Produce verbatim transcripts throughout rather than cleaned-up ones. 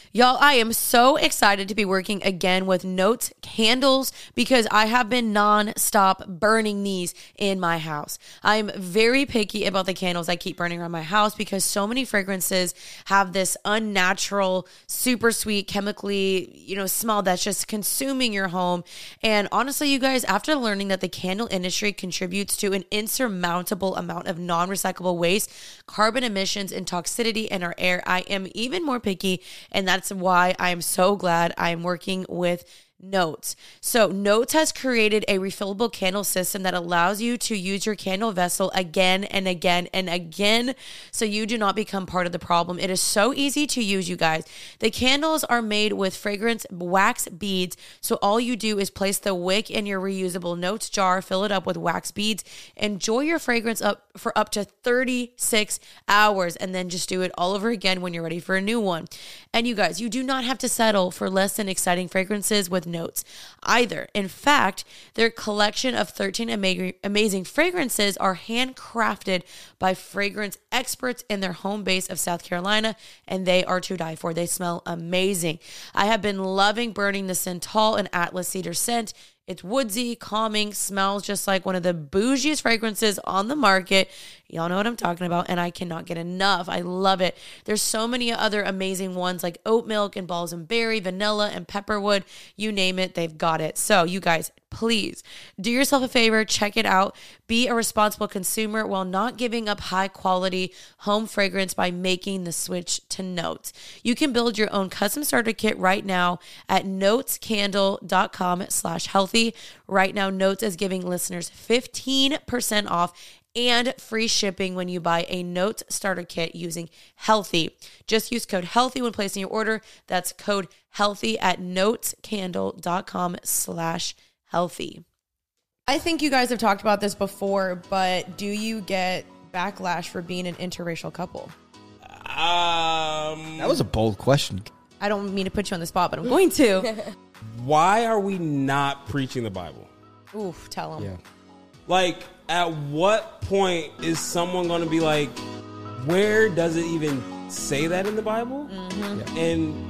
Y'all, I am so excited to be working again with Notes candles because I have been non-stop burning these in my house. I'm very picky about the candles I keep burning around my house because so many fragrances have this unnatural, super sweet, chemically, you know, smell that's just consuming your home. And honestly, you guys, after learning that the candle industry contributes to an insurmountable amount of non-recyclable waste, carbon emissions, and toxicity in our air, I am even more picky, and that's why I am so glad I am working with Notes. So Notes has created a refillable candle system that allows you to use your candle vessel again and again and again so you do not become part of the problem. It is so easy to use, you guys. The candles are made with fragrance wax beads, so all you do is place the wick in your reusable Notes jar, fill it up with wax beads, enjoy your fragrance up for up to thirty-six hours, and then just do it all over again when you're ready for a new one. And you guys, you do not have to settle for less than exciting fragrances with Notes either. In fact, their collection of thirteen ama- amazing fragrances are handcrafted by fragrance experts in their home base of South Carolina, and they are to die for. They smell amazing. I have been loving burning the Santal and Atlas Cedar scent. It's woodsy, calming, smells just like one of the bougiest fragrances on the market. Y'all know what I'm talking about, and I cannot get enough. I love it. There's so many other amazing ones like oat milk and balsam berry, vanilla and pepperwood. You name it, they've got it. So you guys, please do yourself a favor, check it out. Be a responsible consumer while not giving up high quality home fragrance by making the switch to Notes. You can build your own custom starter kit right now at notescandle.com slash healthy. Right now, Notes is giving listeners fifteen percent off and free shipping when you buy a Notes starter kit using Healthy. Just use code HEALTHY when placing your order. That's code HEALTHY at notescandle.com slash healthy. I think you guys have talked about this before, but do you get backlash for being an interracial couple? Um, that was a bold question. I don't mean to put you on the spot, but I'm going to. Why are we not preaching the Bible? Oof, tell them. Yeah. Like, at what point is someone going to be like, where does it even say that in the Bible? Mm-hmm. Yeah. And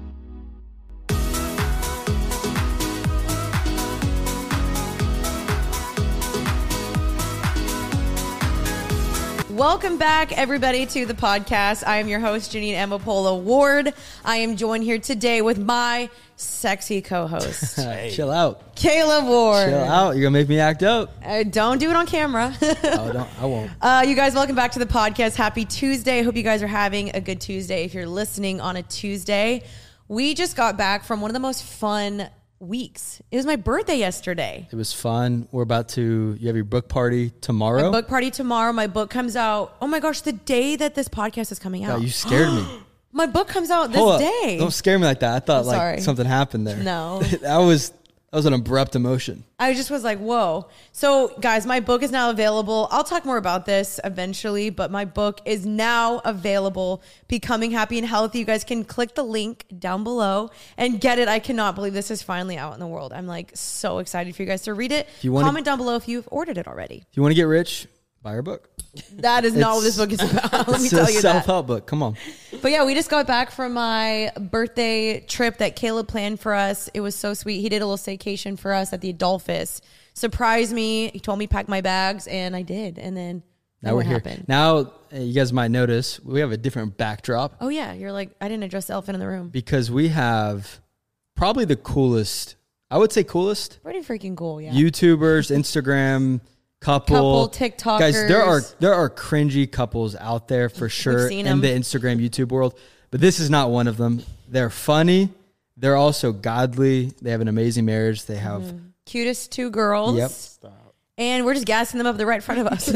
welcome back, everybody, to the podcast. I am your host, Janine Amapola Ward. I am joined here today with my sexy co-host, Hey. Chill out, Caleb Ward. Chill out. You're gonna make me act up. Uh, don't do it on camera. oh, don't. I won't. Uh, you guys, welcome back to the podcast. Happy Tuesday. Hope you guys are having a good Tuesday. If you're listening on a Tuesday, we just got back from one of the most fun weeks. It was my birthday yesterday. It was fun. We're about to, you have your book party tomorrow? My book party tomorrow. My book comes out. Oh my gosh, the day that this podcast is coming out. God, you scared me. My book comes out this Hold up. day. Don't scare me like that. I thought I'm like sorry. something happened there. No. that was that was an abrupt emotion. I just was like, whoa. So guys, my book is now available. I'll talk more about this eventually, but my book is now available. Becoming Happy and Healthy. You guys can click the link down below and get it. I cannot believe this is finally out in the world. I'm like so excited for you guys to read it. If you wanna, Comment down below if you've ordered it already. If you want to get rich, buy our book. That is not what this book is about. Let me it's tell a you self-help book. Come on. But yeah, we just got back from my birthday trip that Caleb planned for us. It was so sweet. He did a little staycation for us at the Adolphus. Surprised me. He told me to pack my bags, and I did. And then now we're here. Happened. Now, uh, you guys might notice we have a different backdrop. Oh yeah, you're like, I didn't address the elephant in the room. Because we have probably the coolest, I would say coolest. Pretty freaking cool, yeah. YouTubers, Instagram couple, couple TikTokers. Guys, there are there are cringy couples out there for sure seen in them. the Instagram, YouTube world, but this is not one of them. They're funny. They're also godly. They have an amazing marriage. They have mm-hmm. cutest two girls. Yep. Stop. And we're just gassing them up. They're right in front of us.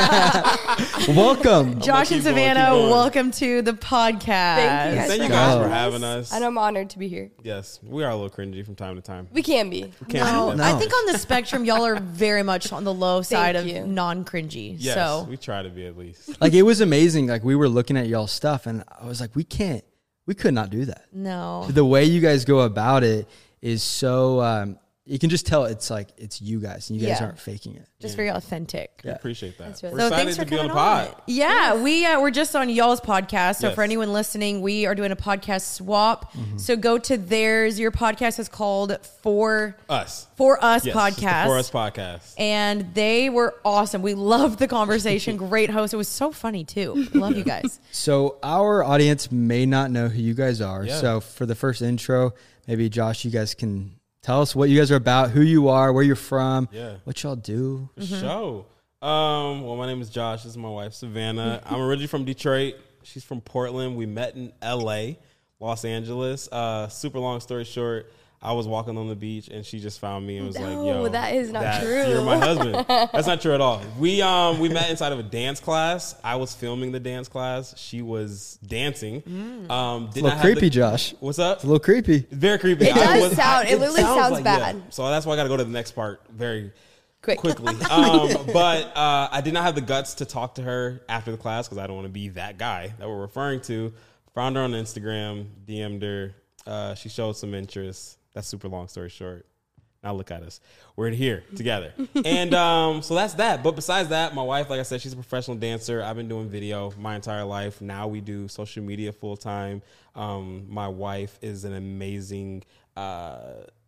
Welcome. Josh and Keep going, Savannah, keep going. welcome to the podcast. Thank you guys Thank for you guys having for us. having us. And I'm honored to be here. Yes, we are a little cringy from time to time. We can be. We can't No, do No. that. I think on the spectrum, y'all are very much on the low side of you. non-cringy. Yes, So we try to be at least. Like it was amazing. Like we were looking at y'all's stuff and I was like, we can't, we could not do that. no. The way you guys go about it is so, um, you can just tell it's like it's you guys, and you guys Yeah. aren't faking it. Just very authentic. Yeah. Appreciate that. That's really- We're So excited thanks for to be on the coming on. pod. Yeah, we uh, we're just on y'all's podcast. So Yes. for anyone listening, we are doing a podcast swap. So go to theirs. Your podcast is called For Us. For Us Yes, it's the Podcast. For Us podcast. And they were awesome. We loved the conversation. Great host. It was so funny too. Love you guys. So our audience may not know who you guys are. Yeah. So for the first intro, maybe Josh, you guys can tell us what you guys are about, who you are, where you're from, Yeah. what y'all do. For sure. Um, well, my name is Josh. This is my wife, Savannah. I'm originally from Detroit. She's from Portland. We met in L A, Los Angeles. Uh, super long story short, I was walking on the beach and she just found me and was like, No, "Yo, that is not that- true." You're my husband." That's not true at all. We um we met inside of a dance class. I was filming the dance class. She was dancing. Um, did It's a little not have creepy, the- Josh. What's up? It's a little creepy. Very creepy. It I does sound- it literally sounds bad. So that's why I got to go to the next part very Quick. quickly. um, but uh, I did not have the guts to talk to her after the class because I don't want to be that guy that we're referring to. Found her on Instagram, D M'd her. Uh, she showed some interest. That's super long story short. Now look at us. We're here together. And um, so that's that. But besides that, my wife, like I said, she's a professional dancer. I've been doing video my entire life. Now we do social media full time. Um, my wife is an amazing uh,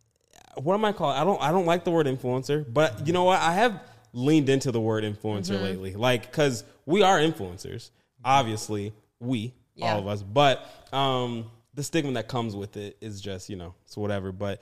what am I calling? I don't I don't like the word influencer, but you know what? I have leaned into the word influencer lately. Like, cause we are influencers. Obviously, we, Yeah. all of us. But um the stigma that comes with it is just, you know, it's whatever. But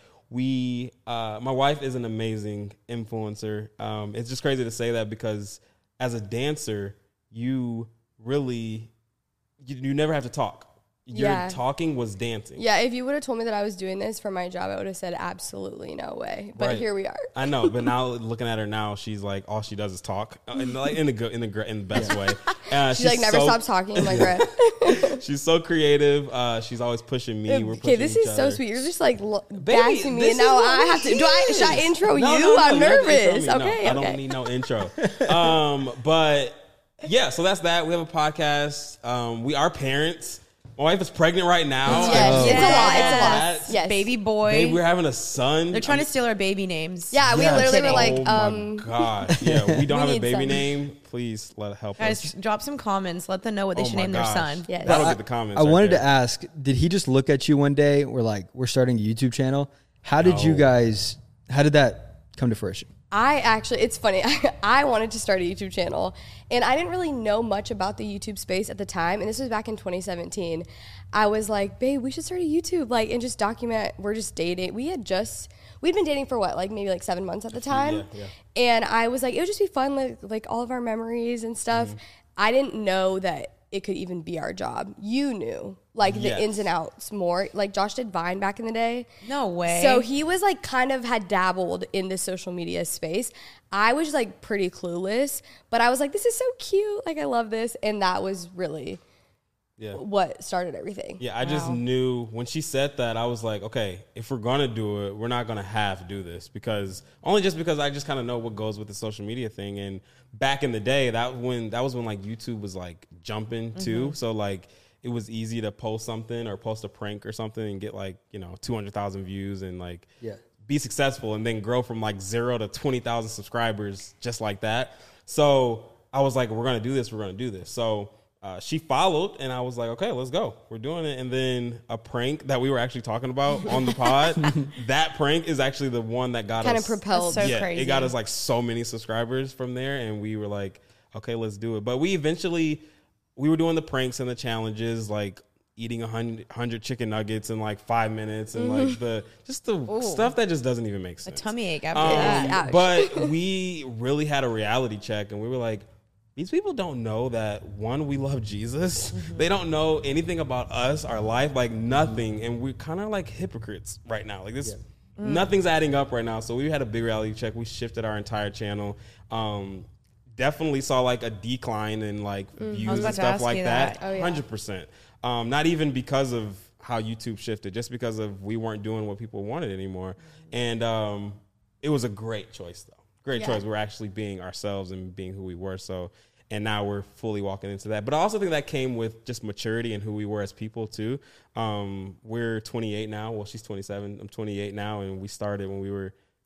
we uh my wife is an amazing influencer. Um it's just crazy to say that because as a dancer, you really you, you never have to talk. Your Yeah. talking was dancing. Yeah, if you would have told me that I was doing this for my job, I would have said absolutely no way. But Right. here we are. I know, but now looking at her now, she's like all she does is talk, uh, in like in the good, in the gr- in the best way. Uh, She like never so, stops talking. I'm like, right. She's so creative. Uh, she's always pushing me. We're Okay, pushing this each is so other. sweet. You're just like lo- Baby, gassing me, this and now is what I we have to. Do I? is. Should I intro No, you? no, no, I'm you have to intro nervous. me. No, Okay, I don't okay. need no intro. um, but yeah, so that's that. We have a podcast. Um, we are parents. My wife is pregnant right now. Yes, I it's a lot. It's a lot. that. Yes. Baby boy. Babe, we're having a son. They're trying I'm- to steal our baby names. Yeah, we Yeah. literally were Kidding. like, oh um, my god, yeah, we don't we have a need baby some. name. Please let help Guys, us. drop some comments. Let them know what they Oh should my name gosh. their son. Yes. That'll I- get the comments. I right wanted there. to ask, did he just look at you one day? We're like, we're starting a YouTube channel. How did you No. guys, how did that come to fruition? I actually, it's funny. I wanted to start a YouTube channel, and I didn't really know much about the YouTube space at the time. And this was back in twenty seventeen. I was like, babe, we should start a YouTube, like, and just document. We're just dating. We had just, we'd been dating for what, like maybe like seven months at the time. Yeah, yeah. And I was like, it would just be fun, like, like all of our memories and stuff. Mm-hmm. I didn't know that it could even be our job. You knew, like, the Yes. ins and outs more. Like, Josh did Vine back in the day. No way. So he was like kind of had dabbled in the social media space. I was like pretty clueless, but I was like, this is so cute. Like, I love this. And that was really Yeah. what started everything. Yeah, I just knew when she said that, I was like, okay, if we're gonna do it, we're not gonna have to do this because only just because I just kind of know what goes with the social media thing. And back in the day, that when that was when like YouTube was like jumping too, so like it was easy to post something or post a prank or something and get like you know two hundred thousand views and like Yeah. be successful and then grow from like zero to twenty thousand subscribers just like that. So I was like, we're gonna do this, we're gonna do this. So. Uh, she followed, and I was like, okay, let's go. We're doing it. And then a prank that we were actually talking about on the pod, that prank is actually the one that got Kind us. of propelled. That's so yeah, crazy. it got us like so many subscribers from there, and we were like, okay, let's do it. But we eventually, we were doing the pranks and the challenges, like eating a hundred, hundred chicken nuggets in like five minutes, and like the just the stuff that just doesn't even make A sense. tummy ache after Um, that. Ouch. but we really had a reality check, and we were like, these people don't know that one, we love Jesus. They don't know anything about us, our life, like nothing, and we're kind of like hypocrites right now. Like this, nothing's adding up right now. So we had a big reality check. We shifted our entire channel. Um, definitely saw like a decline in like views about and to stuff ask like you that. that. Oh, yeah. Hundred percent. Um, not even because of how YouTube shifted, just because of we weren't doing what people wanted anymore. And um, it was a great choice though. Great Yeah. choice. We're actually being ourselves and being who we were. So, and now we're fully walking into that. But I also think that came with just maturity and who we were as people too. Um, we're twenty-eight now. Well, she's twenty-seven. I'm twenty-eight now, and we started when we were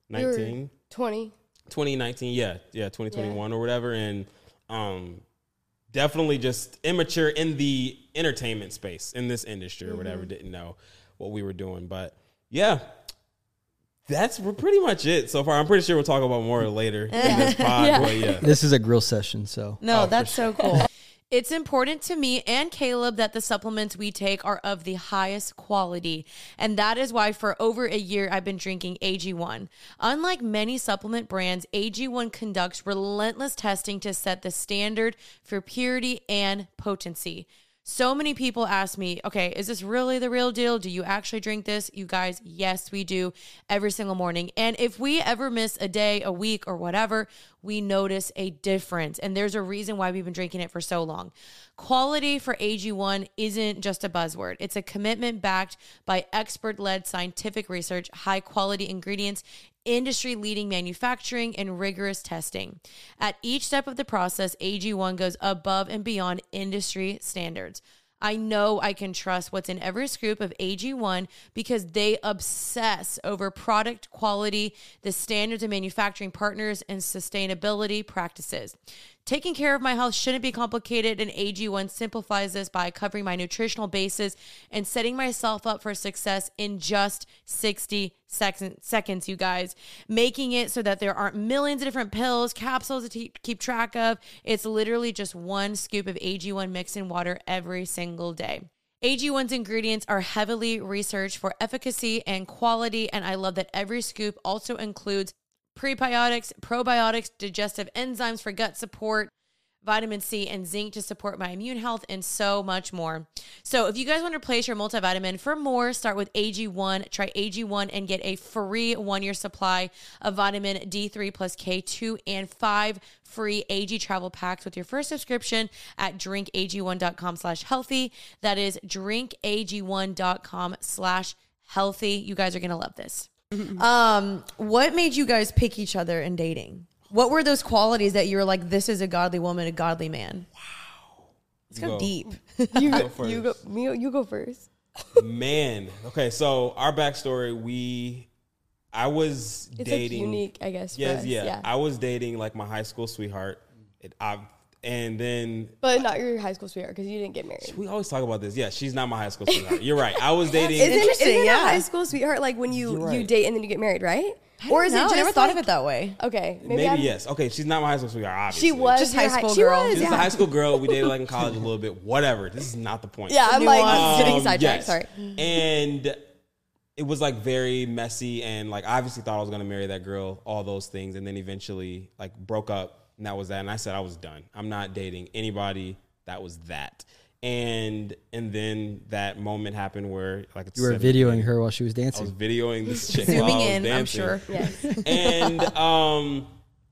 nineteen, twenty. twenty nineteen, yeah, yeah, twenty twenty-one yeah. or whatever, and um, definitely just immature in the entertainment space in this industry or mm-hmm. whatever. Didn't know what we were doing, but yeah. That's pretty much it so far. I'm pretty sure we'll talk about more later in this pod. yeah. But yeah. This is a grill session, so. No, oh, that's sure. so cool. It's important to me and Caleb that the supplements we take are of the highest quality. And that is why for over a year, I've been drinking A G one. Unlike many supplement brands, A G one conducts relentless testing to set the standard for purity and potency. So many people ask me, okay, is this really the real deal? Do you actually drink this? You guys, yes, we do every single morning. And if we ever miss a day, a week, or whatever, we notice a difference. And there's a reason why we've been drinking it for so long. Quality for A G one isn't just a buzzword. It's a commitment backed by expert-led scientific research, high-quality ingredients, industry-leading manufacturing, and rigorous testing. At each step of the process, A G one goes above and beyond industry standards. I know I can trust what's in every scoop of A G one because they obsess over product quality, the standards of manufacturing partners, and sustainability practices. Taking care of my health shouldn't be complicated, and A G one simplifies this by covering my nutritional basis and setting myself up for success in just sixty seconds, you guys. Making it so that there aren't millions of different pills, capsules to keep track of. It's literally just one scoop of A G one mixed in water every single day. A G one's ingredients are heavily researched for efficacy and quality, and I love that every scoop also includes prebiotics, probiotics, digestive enzymes for gut support, vitamin C and zinc to support my immune health, and so much more. So if you guys want to replace your multivitamin for more, start with A G one. Try A G one and get a free one-year supply of vitamin D three plus K two and five free A G travel packs with your first subscription at drinkag1.com slash healthy. That is drinkag1.com slash healthy. You guys are going to love this. Um, what made you guys pick each other in dating? What were those qualities that you were like, this is a godly woman, a godly man? Wow. Let's go, go deep. You go first. You go, me, you go first. Man. Okay, so our backstory, we, I was it's dating. Like unique, I guess. Yes, for us. yeah. yeah. I was dating like my high school sweetheart. It, I, and then. But not your high school sweetheart because you didn't get married. We always talk about this. Yeah, she's not my high school sweetheart. You're right. I was dating. Isn't, Interesting, isn't yeah. a high school sweetheart like when you, right. you date and then you get married, right? I Or is know. it just I never like, thought of it that way? Okay, maybe, Maybe I'm, yes. Okay, she's not my high school sweetheart, obviously. She was Just your high school she girl. was, She's yeah. a high school girl. We dated like in college a little bit. Whatever. This is not the point. Yeah, I'm like Nuance. getting Um, sidetracked. yes. Sorry. And it was like very messy, and like I obviously thought I was gonna marry that girl, all those things, and then eventually like broke up, and that was that. And I said I was done. I'm not dating anybody. That was that. And and then that moment happened where like You were videoing her while she was dancing. I was videoing this chick. Zooming while I was in, I'm dancing. sure. Yes. And um,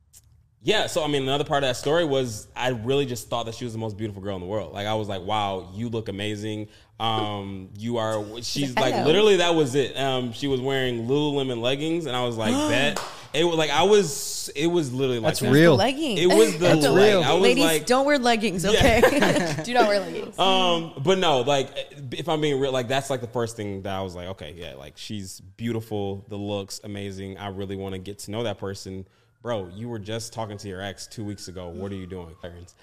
yeah. So I mean, another part of that story was I really just thought that she was the most beautiful girl in the world. Like I was like, wow, you look amazing. Um, you are. She's like Hello. literally that was it. Um, she was wearing Lululemon leggings, and I was like, that. It was like I was. It was literally like That's that. real. Leggings. It was the That's leg. real. I was Ladies, like, don't wear leggings, okay? Do not wear leggings. um, but no, like if I'm being real, like that's like the first thing that I was like, okay, yeah, like she's beautiful, the looks amazing. I really want to get to know that person. Bro, you were just talking to your ex two weeks ago. What are you doing?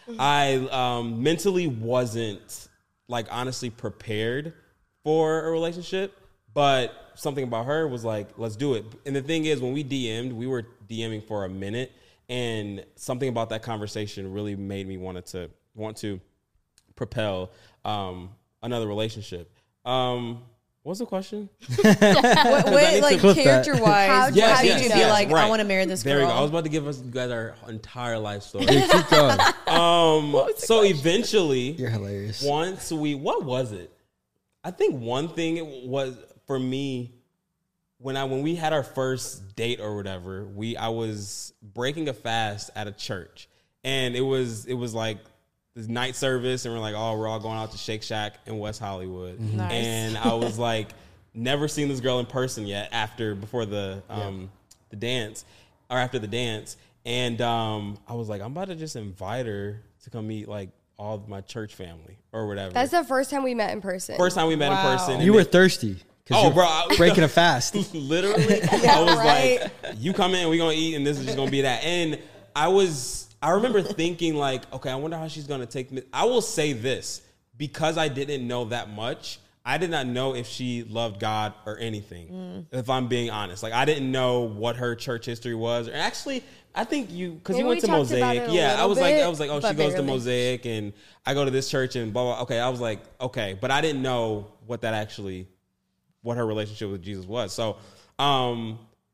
I um, mentally wasn't like honestly prepared for a relationship, but something about her was like, let's do it. And the thing is, when we D M'd, we were DMing for a minute, and something about that conversation really made me wanted to want to propel um, another relationship. Um, what's the question? what, what, like clip that. character wise, How- Yes, how did yes, you yes, be like, I right. want to marry this There girl? we go. I was about to give us you guys our entire life story. Yeah, keep going. um, so eventually, You're hilarious. once we, what was it? I think one thing it was for me when I when we had our first date or whatever. We I was breaking a fast at a church, and it was it was like this night service, and we're like, oh, we're all going out to Shake Shack in West Hollywood, Nice. and I was like, never seen this girl in person yet. After before the um the dance or after the dance, and um I was like, I'm about to just invite her to come meet like all of my church family or whatever. That's the first time we met in person. First time we met Wow. in person. and You were then- thirsty 'Cause Oh, you're bro, I- breaking a fast. Literally, I was right. like, "You come in, we gonna eat, and this is just gonna be that." And I was, I remember thinking like, "Okay, I wonder how she's gonna take me." I will say this, because I didn't know that much. I did not know if she loved God or anything. Mm. If I'm being honest, like I didn't know what her church history was. Or actually, I think you because you Maybe went we to talked about Mosaic. it a Yeah, I little was like, bit, I was like, oh, she but goes to barely. Mosaic, and I go to this church, and blah blah. Okay, I was like, okay, but I didn't know what that actually, what her relationship with Jesus was. So, um,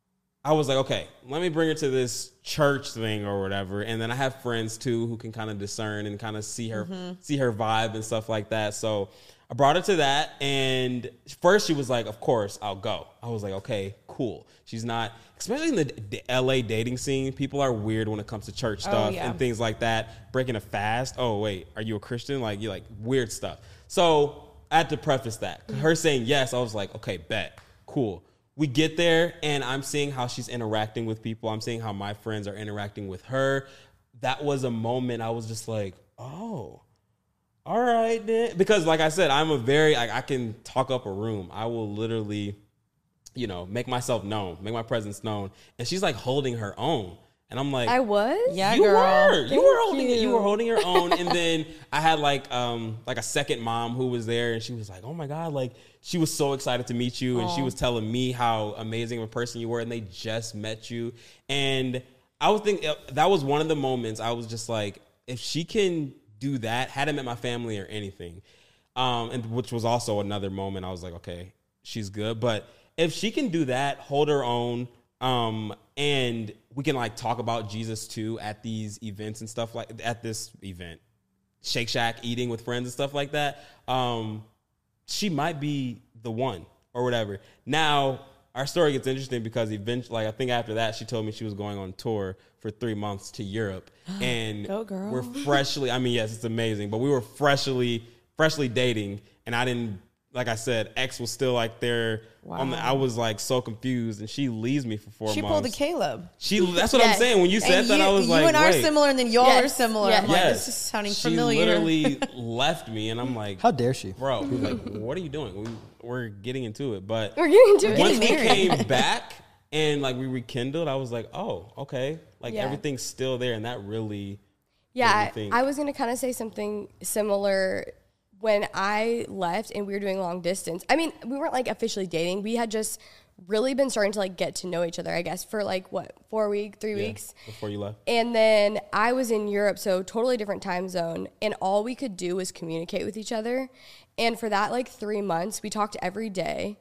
I was like, okay, let me bring her to this church thing or whatever, and then I have friends too who can kind of discern and kind of see her, Mm-hmm. see her vibe and stuff like that. So I brought her to that, and first she was like, "Of course, I'll go." I was like, "Okay, cool." She's not, especially in the d- L A dating scene, people are weird when it comes to church stuff yeah. and things like that. Breaking a fast. Oh wait, are you a Christian? Like you like weird stuff. So I had to preface that. Her saying yes, I was like, okay, bet, cool. We get there, and I'm seeing how she's interacting with people. I'm seeing how my friends are interacting with her. That was a moment I was just like, oh, all right, then. Because like I said, I'm a very, I, I can talk up a room. I will literally, you know, make myself known, make my presence known. And she's like holding her own. And I'm like, I was. Yeah, you girl. were, you Thank were holding it. You you. were holding your own. And then I had like, um, like a second mom who was there, and she was like, "Oh my God!" Like she was so excited to meet you, and she was telling me how amazing of a person you were, and they just met you. And I was thinking that was one of the moments I was just like, if she can do that, hadn't met my family or anything, um, and which was also another moment I was like, okay, she's good. But if she can do that, hold her own. Um, and we can like talk about Jesus too at these events and stuff like at this event, Shake Shack, eating with friends and stuff like that. Um, she might be the one or whatever. Now our story gets interesting because eventually, like I think after that, she told me she was going on tour for three months to Europe, and Go, girl. we're freshly. I mean, yes, it's amazing, but we were freshly, freshly dating, and I didn't. Like I said, X was still like there. Wow. On the, I was like so confused, and she leaves me for four She months. pulled a Caleb. She. That's what I'm Yes. saying. When you said And that, you, I was you like, and I are wait. similar, and then y'all Yes. are similar. Yes. I'm like, Yes. this is sounding She familiar. literally left me, and I'm like, How dare she? bro, like, what are you doing? We, we're getting into it, but We're getting to once it. we married. came back and like we rekindled, I was like, oh, okay, like Yeah. everything's still there, and that really, Yeah, made me I, think. I was going to kind of say something similar when I left and we were doing long distance. I mean, we weren't like officially dating. We had just really been starting to like get to know each other, I guess, for like what, four weeks, three yeah, weeks. before you left. And then I was in Europe, so totally different time zone. And all we could do was communicate with each other. And for that like three months, we talked every day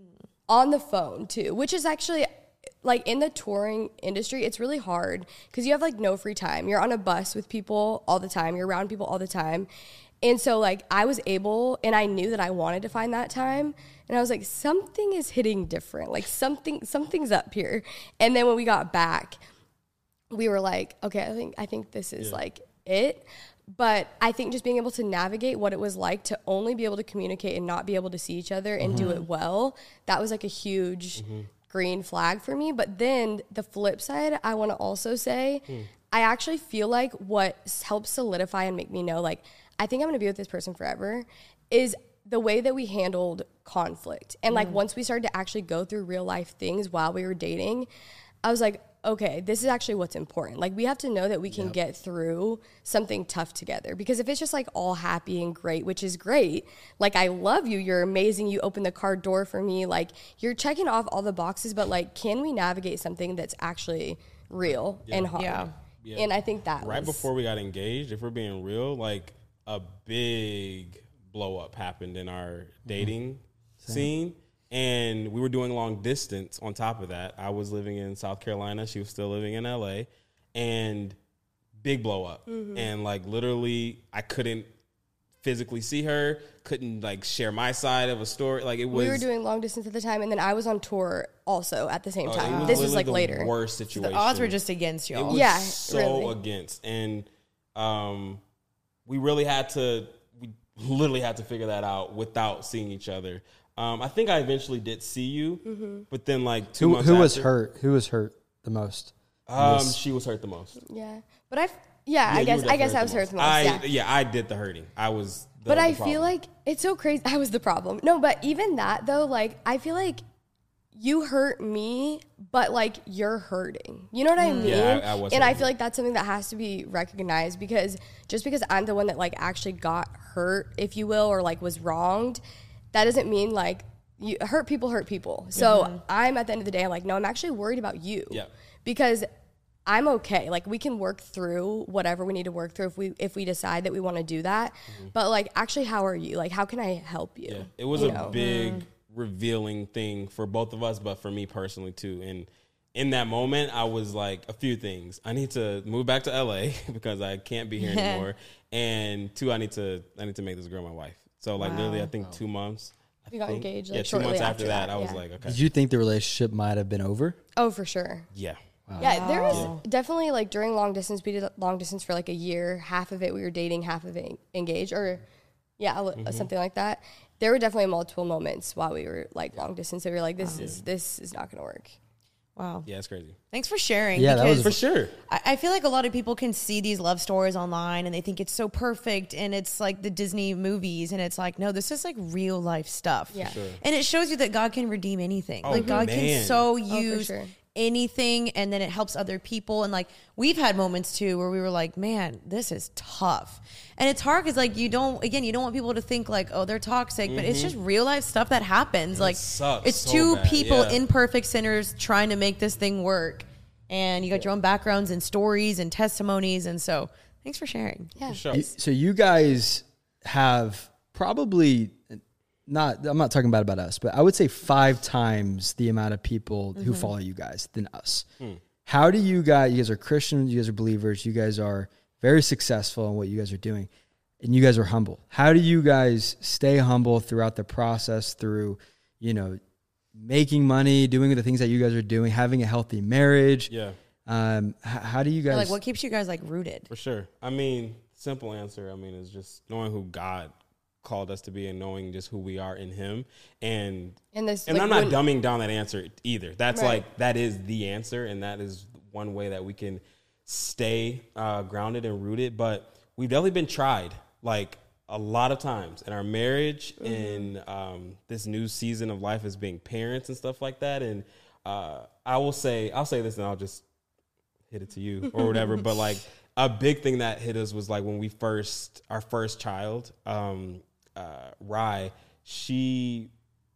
on the phone too, which is actually like in the touring industry, it's really hard because you have like no free time. You're on a bus with people all the time. You're around people all the time. And so like I was able, and I knew that I wanted to find that time. And I was like, something is hitting different. Like something, something's up here. And then when we got back, we were like, okay, I think, I think this is Yeah. like it. But I think just being able to navigate what it was like to only be able to communicate and not be able to see each other and do it well, that was like a huge green flag for me. But then the flip side, I want to also say, I actually feel like what s- helps solidify and make me know, like, I think I'm going to be with this person forever is the way that we handled conflict. And like once we started to actually go through real life things while we were dating, I was like, okay, this is actually what's important. Like we have to know that we can Yep. get through something tough together, because if it's just like all happy and great, which is great, like I love you, you're amazing, you open the car door for me, like you're checking off all the boxes, but like can we navigate something that's actually real and hard? Yeah. Yeah. And I think that Right was, before we got engaged, if we're being real, like a big blow up happened in our dating scene. And we were doing long distance on top of that. I was living in South Carolina. She was still living in L A. And big blow up. And like literally, I couldn't physically see her, couldn't like share my side of a story. Like it was. we were doing long distance at the time, and then I was on tour also at the same oh, time. it This was literally like the later. worst situation. The odds were just against It y'all. was Yeah, so really. against, and um, we really had to. We literally had to figure that out without seeing each other. Um, I think I eventually did see you, Mm-hmm. but then like two Who, months who was after- hurt? Who was hurt the most? Um, she was hurt the most. Yeah, but I, yeah, Yeah, I you guess were I guess definitely I was hurt the most. I, yeah. yeah, I did the hurting. I was But the I problem. feel like it's so crazy. I was the problem. No, but even that though, like I feel like you hurt me, but like you're hurting. You know what I mean? Yeah, I- I was and I hurting. feel like that's something that has to be recognized because just because I'm the one that like actually got hurt, if you will, or like was wronged, that doesn't mean like you hurt people hurt people. So Mm-hmm. I'm at the end of the day, I'm like, no, I'm actually worried about you. Yeah. Because I'm okay. Like we can work through whatever we need to work through if we if we decide that we want to do that. But like actually how are you? Like how can I help you? Yeah, it was You a know? big revealing thing for both of us, but for me personally too. And in that moment, I was like, a few things. I need to move back to L A because I can't be here anymore. And two, I need to I need to make this girl my wife. So like literally, I think two months. I We got think. engaged, like, yeah, two shortly months after after that, that, I was yeah. like, okay, Did you think the relationship might have been over? Oh, for sure. yeah. Yeah, there was definitely like during long distance, we did long distance for like a year. Half of it we were dating, half of it engaged, or yeah, a li- Mm-hmm. something like that. There were definitely multiple moments while we were like long distance that we were like, this is this is not going to work. Wow. Yeah, it's crazy. Thanks for sharing. Yeah, that because was- For sure. I, I feel like a lot of people can see these love stories online and they think it's so perfect and it's like the Disney movies and it's like, no, this is like real life stuff. Yeah. For sure. And it shows you that God can redeem anything. Oh, like God man. can so for use sure. anything and then it helps other people. And like we've had moments too where we were like, man, this is tough. And it's hard because like you don't, again, you don't want people to think like, oh, they're toxic, but it's just real life stuff that happens. Like sucks it's so two bad, people, yeah. imperfect sinners trying to make this thing work. And you got your own backgrounds and stories and testimonies. And so thanks for sharing. Yeah. For sure. You- So you guys have probably not, I'm not talking about about us, but I would say five times the amount of people who follow you guys than us. How do you guys, you guys are Christians, you guys are believers, you guys are very successful in what you guys are doing, and you guys are humble. How do you guys stay humble throughout the process through, you know, making money, doing the things that you guys are doing, having a healthy marriage? Yeah, Um, h- how do you guys, Like what keeps you guys like rooted? for sure. I mean, simple answer, I mean, is just knowing who God called us to be and knowing just who we are in him. And And this, and like, I'm not when- dumbing down that answer either. That's Right. like, that is the answer. And that is one way that we can stay uh, grounded and rooted. But we've definitely been tried like a lot of times in our marriage, Mm-hmm. in um, this new season of life as being parents and stuff like that. And uh, I will say, I'll say this and I'll just hit it to you or whatever. But like a big thing that hit us was like when we first, our first child, um, uh, Rye, she,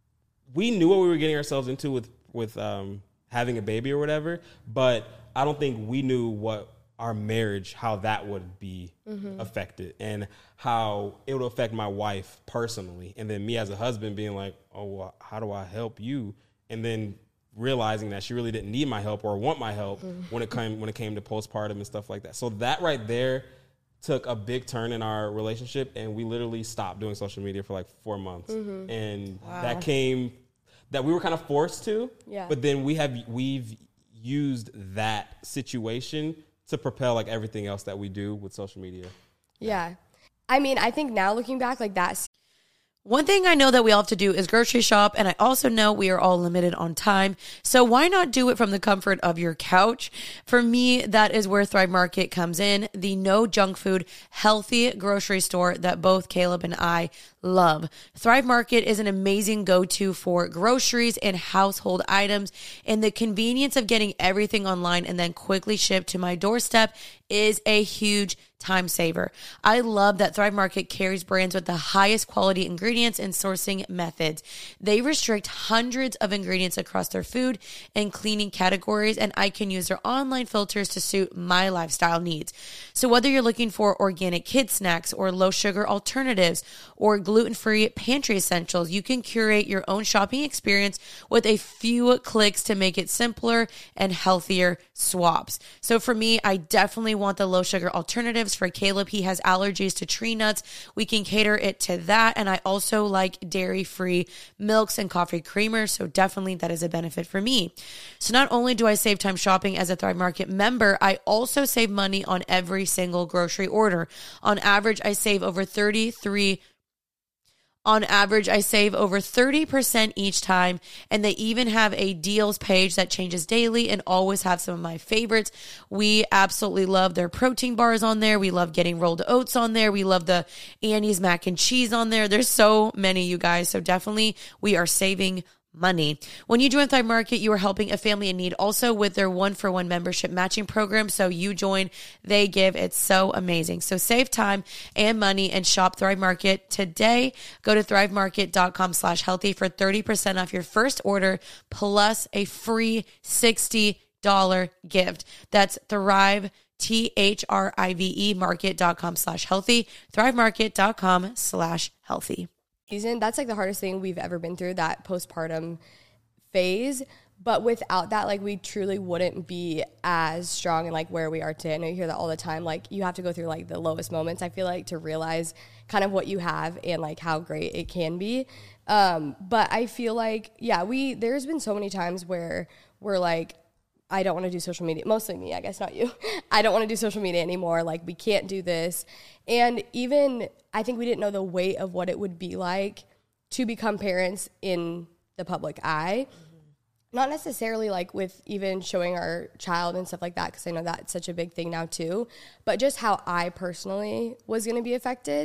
we knew what we were getting ourselves into with, with um, having a baby or whatever, but I don't think we knew what our marriage, how that would be affected and how it would affect my wife personally. And then me as a husband being like, oh, well, how do I help you? And then realizing that she really didn't need my help or want my help when it came, when it came to postpartum and stuff like that. So that right there took a big turn in our relationship, and we literally stopped doing social media for like four months. And that came, that we were kind of forced to, Yeah. but then we have, we've used that situation to propel like everything else that we do with social media. Yeah. I mean, I think now looking back, like that One thing I know that we all have to do is grocery shop, and I also know we are all limited on time. So why not do it from the comfort of your couch? For me, that is where Thrive Market comes in, the no junk food, healthy grocery store that both Caleb and I love. Thrive Market is an amazing go-to for groceries and household items, and the convenience of getting everything online and then quickly shipped to my doorstep is a huge time saver. I love that Thrive Market carries brands with the highest quality ingredients and sourcing methods. They restrict hundreds of ingredients across their food and cleaning categories, and I can use their online filters to suit my lifestyle needs. So whether you're looking for organic kid snacks or low sugar alternatives or gluten-free pantry essentials, you can curate your own shopping experience with a few clicks to make it simpler and healthier swaps. So for me, I definitely want the low sugar alternatives. For Caleb, he has allergies to tree nuts. We can cater it to that. And I also like dairy-free milks and coffee creamers. So definitely that is a benefit for me. So not only do I save time shopping as a Thrive Market member, I also save money on every single grocery order. On average, I save over thirty-three On average, I save over thirty percent each time, and they even have a deals page that changes daily and always have some of my favorites. We absolutely love their protein bars on there. We love getting rolled oats on there. We love the Annie's mac and cheese on there. There's so many, you guys. So definitely we are saving money. When you join Thrive Market, you are helping a family in need also with their one-for-one membership matching program. So you join, they give. It's so amazing. So save time and money and shop Thrive Market today. Go to thrivemarket.com slash healthy for thirty percent off your first order plus a free sixty dollars gift. That's Thrive, T H R I V E market.com slash healthy, thrivemarket.com slash healthy. Season, that's like the hardest thing we've ever been through, that postpartum phase. But without that, like, we truly wouldn't be as strong and like where we are today. I know you hear that all the time. Like, you have to go through like the lowest moments, I feel like, to realize kind of what you have and like how great it can be. Um, but I feel like, yeah, we, there's been so many times where we're like, I don't want to do social media. Mostly me, I guess, not you. I don't want to do social media anymore. Like, we can't do this. And even I think we didn't know the weight of what it would be like to become parents in the public eye. Mm-hmm. Not necessarily like with even showing our child and stuff like that, because I know that's such a big thing now too. But just how I personally was going to be affected.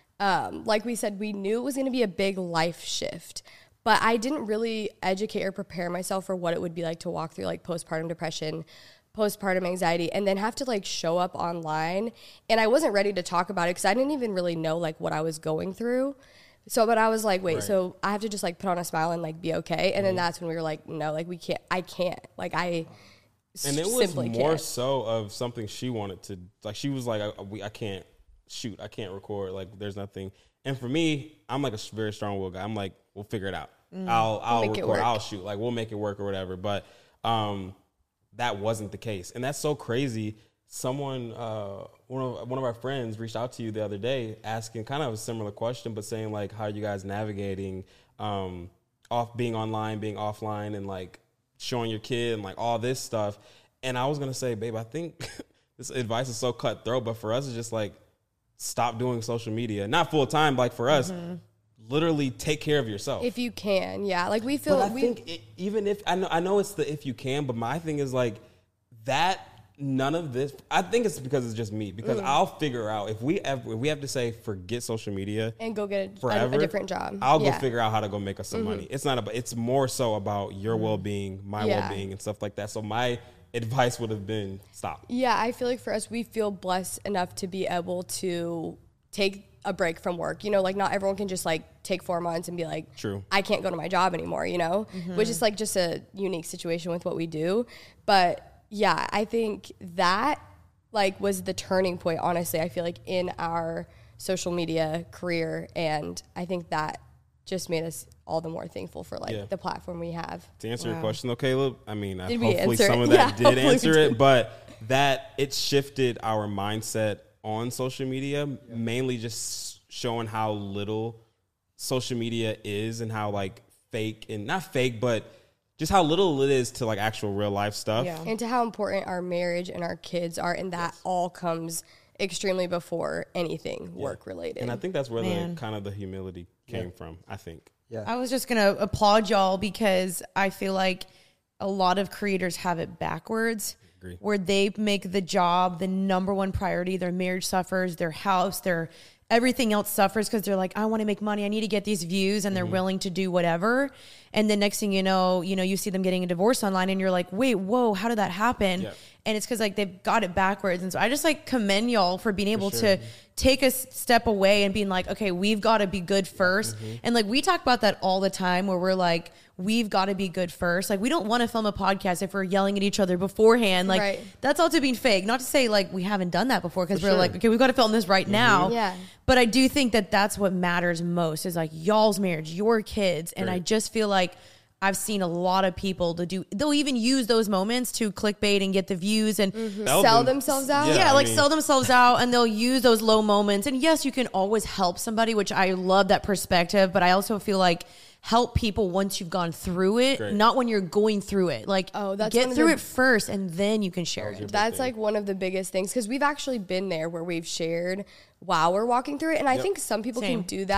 Um, like we said, we knew it was going to be a big life shift. But I didn't really educate or prepare myself for what it would be like to walk through like postpartum depression, postpartum anxiety, and then have to like show up online. And I wasn't ready to talk about it because I didn't even really know like what I was going through. So, but I was like, wait, right. so I have to just like put on a smile and like be okay. And mm-hmm. then that's when we were like, no, like we can't, I can't. Like I And it was simply more can't. so of something she wanted to, like she was like, I, we, I can't shoot, I can't record, like there's nothing. And for me, I'm like a very strong-willed guy. I'm like, we'll figure it out. Mm. I'll I'll we'll record, I'll shoot. Like, we'll make it work or whatever. But um, that wasn't the case. And that's so crazy. Someone, uh, one of one of our friends reached out to you the other day asking kind of a similar question, but saying, like, how are you guys navigating um, off being online, being offline, and, like, showing your kid and, like, all this stuff. And I was going to say, babe, I think this advice is so cutthroat, but for us, it's just, like, stop doing social media. Not full time, like for us, mm-hmm. literally take care of yourself. If you can, yeah. Like we feel. But I we, think it, even if I know, I know it's the if you can, but my thing is like that. None of this. I think it's because it's just me. Because mm. I'll figure out if we ever, if we have to say forget social media and go get a, forever, a, a different job. I'll yeah. go figure out how to go make us some mm-hmm. money. It's not about. It's more so about your well being, my yeah. well being, and stuff like that. So my advice would have been stop. Yeah, I feel like for us, we feel blessed enough to be able to take a break from work. You know, like not everyone can just like take four months and be like, true, I can't go to my job anymore, you know, mm-hmm. which is like just a unique situation with what we do. But yeah, I think that like was the turning point, honestly, I feel like in our social media career. And I think that just made us all the more thankful for like yeah. the platform we have. To answer wow. your question though, Caleb, I mean, did hopefully some it? of that yeah, did answer it, but that it shifted our mindset on social media, yeah. mainly just showing how little social media is and how like fake and not fake, but just how little it is to like actual real life stuff. Yeah. And to how important our marriage and our kids are. And that yes. all comes extremely before anything yeah. work related. And I think that's where Man. the kind of the humility came yeah. from, I think. Yeah. I was just going to applaud y'all because I feel like a lot of creators have it backwards. Where they make the job the number one priority. Their marriage suffers, their house, their everything else suffers because they're like, I want to make money. I need to get these views, and they're mm-hmm. willing to do whatever. And the next thing you know, you know, you see them getting a divorce online, and you're like, wait, whoa, how did that happen? Yeah. And it's because like they've got it backwards. And so I just like commend y'all for being able sure. to take a step away and being like, okay, we've got to be good first. Mm-hmm. And like we talk about that all the time, where we're like, we've got to be good first. Like we don't want to film a podcast if we're yelling at each other beforehand. Like right. that's all to being fake. Not to say like we haven't done that before, because we're sure. like, okay, we've got to film this right mm-hmm. now. Yeah. But I do think that that's what matters most is like y'all's marriage, your kids. And right. I just feel like I've seen a lot of people to do, they'll even use those moments to clickbait and get the views and mm-hmm. sell themselves out. Yeah, yeah like mean. sell themselves out, and they'll use those low moments. And yes, you can always help somebody, which I love that perspective. But I also feel like help people once you've gone through it, Great. not when you're going through it. Like, oh, that's get through the, it first, and then you can share it. That's like one of the biggest things, because we've actually been there where we've shared while we're walking through it. And I yep. think some people Same. can do that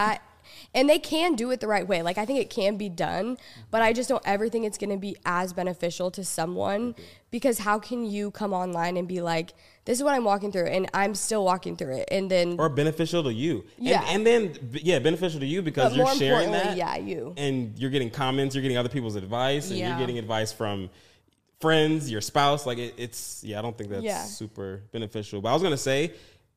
And they can do it the right way. Like, I think it can be done, but I just don't ever think it's going to be as beneficial to someone, because how can you come online and be like, this is what I'm walking through, and I'm still walking through it, and then or beneficial to you, yeah, and, and then yeah, beneficial to you because but you're more sharing importantly, that, yeah, you, and you're getting comments, you're getting other people's advice, and Yeah. you're getting advice from friends, your spouse. Like it, it's yeah, I don't think that's Yeah. super beneficial. But I was gonna say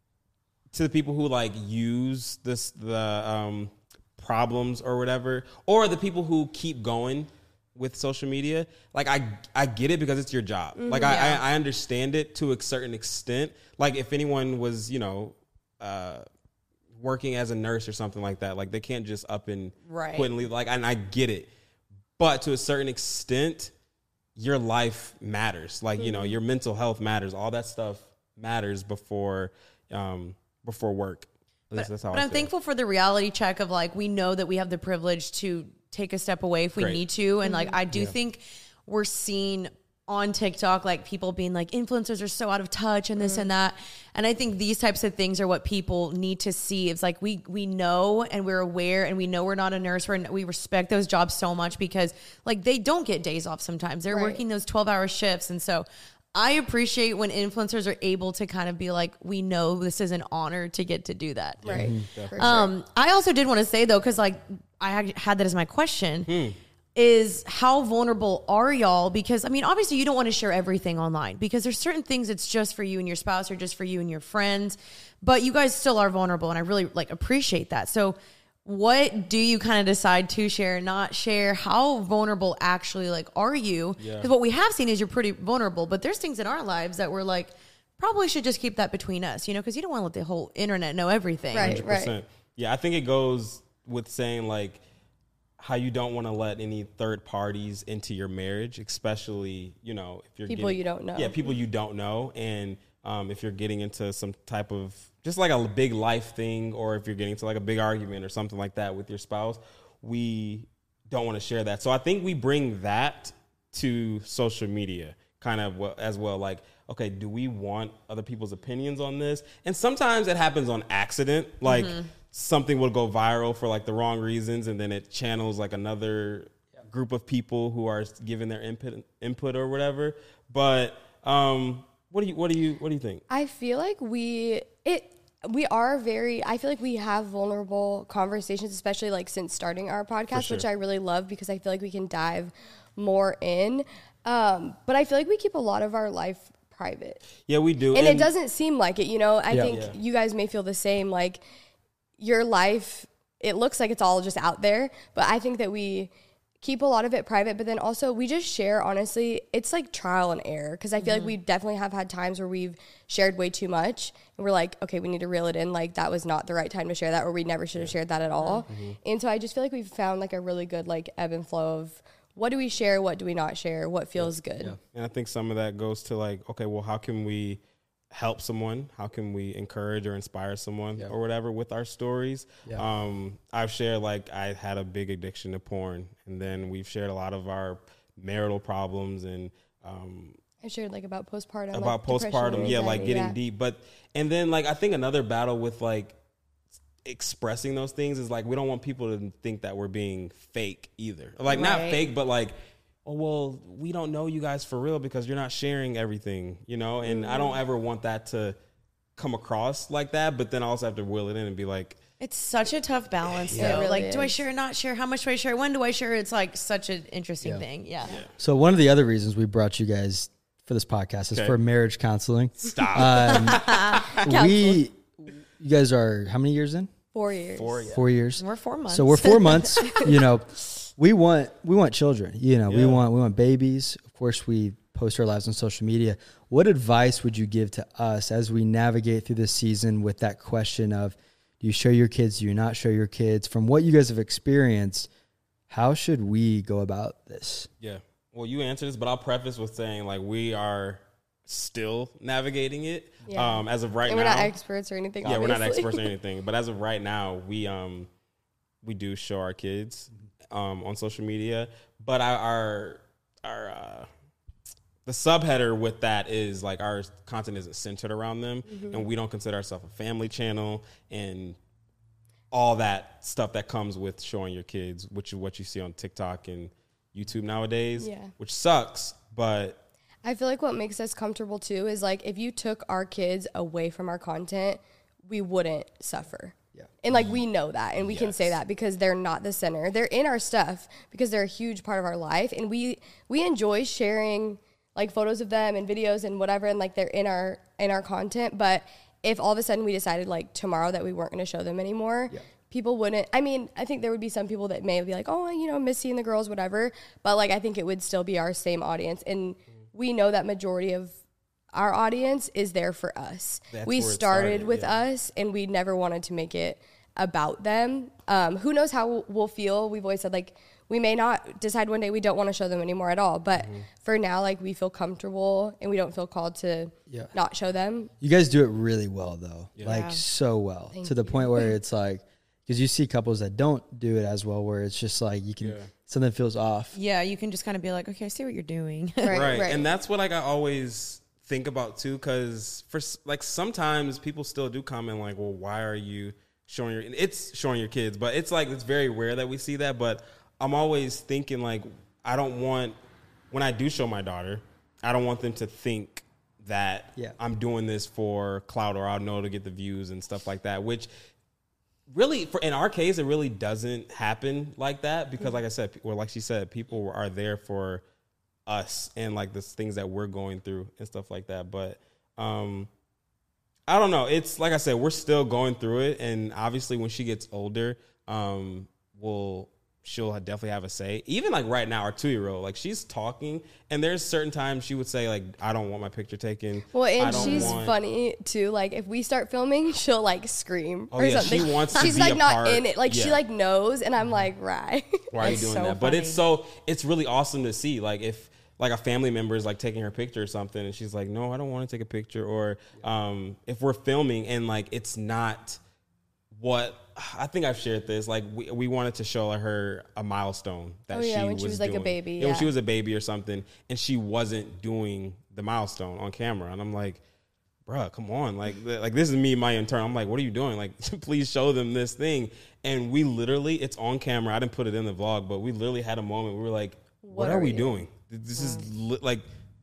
to the people who like use this the um, problems or whatever, or the people who keep going with social media, like I I get it because it's your job. Mm-hmm, like I, yeah. I I understand it to a certain extent. Like if anyone was, you know, uh, working as a nurse or something like that, like they can't just up and Right. quit and leave. Like, and I get it, but to a certain extent, your life matters. Like, you know, your mental health matters. All that stuff matters before um, before work. At least that's how But I I'm feel. thankful for the reality check of like, we know that we have the privilege to take a step away if we Great. need to. And like, I do think we're seeing on TikTok, like people being like, influencers are so out of touch and this and that. And I think these types of things are what people need to see. It's like, we, we know, and we're aware, and we know we're not a nurse. We're, we respect those jobs so much because like they don't get days off sometimes. They're Right. working those twelve hour shifts. And so I appreciate when influencers are able to kind of be like, we know this is an honor to get to do that. right? For sure. Um, I also did want to say though, because like I had- had that as my question, Hmm. is how vulnerable are y'all? Because I mean, obviously you don't want to share everything online because there's certain things it's just for you and your spouse or just for you and your friends, but you guys still are vulnerable, and I really like appreciate that. So what do you kind of decide to share, not share? How vulnerable actually like are you? Because Yeah. what we have seen is you're pretty vulnerable, but there's things in our lives that we're like, probably should just keep that between us, you know, because you don't want to let the whole internet know everything. Right. one hundred percent. Yeah, I think it goes with saying like how you don't want to let any third parties into your marriage, especially, you know, if you're People getting- you don't know. Yeah, people you don't know. And um, if you're getting into some type of just like a big life thing, or if you're getting into like a big argument or something like that with your spouse, we don't want to share that. So I think we bring that to social media kind of well- as well. Like, okay, do we want other people's opinions on this? And sometimes it happens on accident. Like something will go viral for like the wrong reasons, and then it channels like another group of people who are giving their input input or whatever. But um, what do you what do you what do you think? I feel like we it we are very I feel like we have vulnerable conversations, especially like since starting our podcast, sure. which I really love because I feel like we can dive more in. Um, but I feel like we keep a lot of our life private. Yeah, we do. And, it doesn't seem like it, you know. I Yeah. think Yeah. you guys may feel the same. Like your life, it looks like it's all just out there, but I think that we keep a lot of it private. But then also we just share. Honestly, it's like trial and error, because I feel like we definitely have had times where we've shared way too much, and we're like, okay, we need to reel it in. Like that was not the right time to share that, or we never should have shared that at all. And so I just feel like we've found like a really good like ebb and flow of what do we share, what do we not share, what feels good. And I think some of that goes to like, okay, well, how can we help someone? How can we encourage or inspire someone or whatever with our stories? Yeah. Um, I've shared like I had a big addiction to porn, and then we've shared a lot of our marital problems and um, I shared like about postpartum, about like, depression postpartum, and yeah, like anxiety, getting yeah. deep. But and then like I think another battle with like expressing those things is like we don't want people to think that we're being fake either. Like not Right. fake, but like, oh well, we don't know you guys for real because you're not sharing everything, you know. And I don't ever want that to come across like that. But then I also have to will it in and be like, It's such a tough balance. Yeah. It though. really like, do I is. share, not share? How much do I share? When do I share? It's like such an interesting Yeah. thing. Yeah. So one of the other reasons we brought you guys for this podcast is Okay. for marriage counseling. stop. Um, we, you guys are how many years in? Four years. Four, yeah. Four years. We're four months. So we're four months. You know, we want we want children. You know, we Yeah. want we want babies. Of course, we post our lives on social media. What advice would you give to us as we navigate through this season with that question of, do you show your kids? Do you not show your kids? From what you guys have experienced, how should we go about this? Yeah. Well, you answered this, but I'll preface with saying like we are still navigating it. Yeah. Um, as of right And now, we're not experts or anything. yeah, we're not obviously. experts or anything, but as of right now, we um we do show our kids um on social media, but our our, our uh, the subheader with that is like our content isn't centered around them, and we don't consider ourselves a family channel. And all that stuff that comes with showing your kids, which is what you see on TikTok and YouTube nowadays, Yeah. which sucks, but I feel like what makes us comfortable too is like if you took our kids away from our content, we wouldn't suffer. Yeah. And like we know that and we can say Yes. that because they're not the center. They're in our stuff because they're a huge part of our life and we we enjoy sharing like photos of them and videos and whatever and like they're in our in our content, but if all of a sudden we decided like tomorrow that we weren't going to show them anymore, Yeah. people wouldn't. I mean, I think there would be some people that may be like, "Oh, you know, miss seeing the girls, whatever." But like I think it would still be our same audience and we know that majority of our audience is there for us. That's we where it started, started, with yeah. us and we never wanted to make it about them. Um, who knows how we'll feel? We've always said like we may not decide one day we don't want to show them anymore at all. But Mm-hmm. for now, like we feel comfortable and we don't feel called to Yeah. not show them. You guys do it really well, though. Yeah. Like, Yeah. so well. Thank to the you. point where it's like, because you see couples that don't do it as well, where it's just like, you can, Yeah. something feels off. Yeah, you can just kind of be like, okay, I see what you're doing. Right, right. right. And that's what like I always think about too, because for s- like sometimes people still do comment like, well, why are you showing your, it's showing your kids, but it's like, it's very rare that we see that. But I'm always thinking like, I don't want, when I do show my daughter, I don't want them to think that Yeah. I'm doing this for clout or I know to get the views and stuff like that, which really, for in our case, it really doesn't happen like that because, like I said, or like she said, people are there for us and like the things that we're going through and stuff like that. But um, I don't know. It's like I said, we're still going through it, and obviously, when she gets older, um, we'll she'll definitely have a say. Even like right now, our two year old, like she's talking, and there's certain times she would say like, "I don't want my picture taken." Well, I and don't she's want- funny too. Like if we start filming, she'll like scream Oh, or yeah, she something. wants to She's be like a not part. in it. Like she Yeah. like knows, and I'm like, right. Why are you That's doing so that? But it's funny. so it's really awesome to see. Like if like a family member is like taking her picture or something, and she's like, "No, I don't want to take a picture." Or um, if we're filming and like it's not what I think I've shared this. Like we we wanted to show her a milestone that Oh, yeah, she when was she was, like, a doing. baby, Yeah, when she yeah. was a baby or something, and she wasn't doing the milestone on camera, and I'm like, bruh, come on. Like, th- like this is me, my intern. I'm like, what are you doing? Like, please show them this thing. And we literally, it's on camera. I didn't put it in the vlog, but we literally had a moment. We were like, what, are, we you? doing? This is li- like,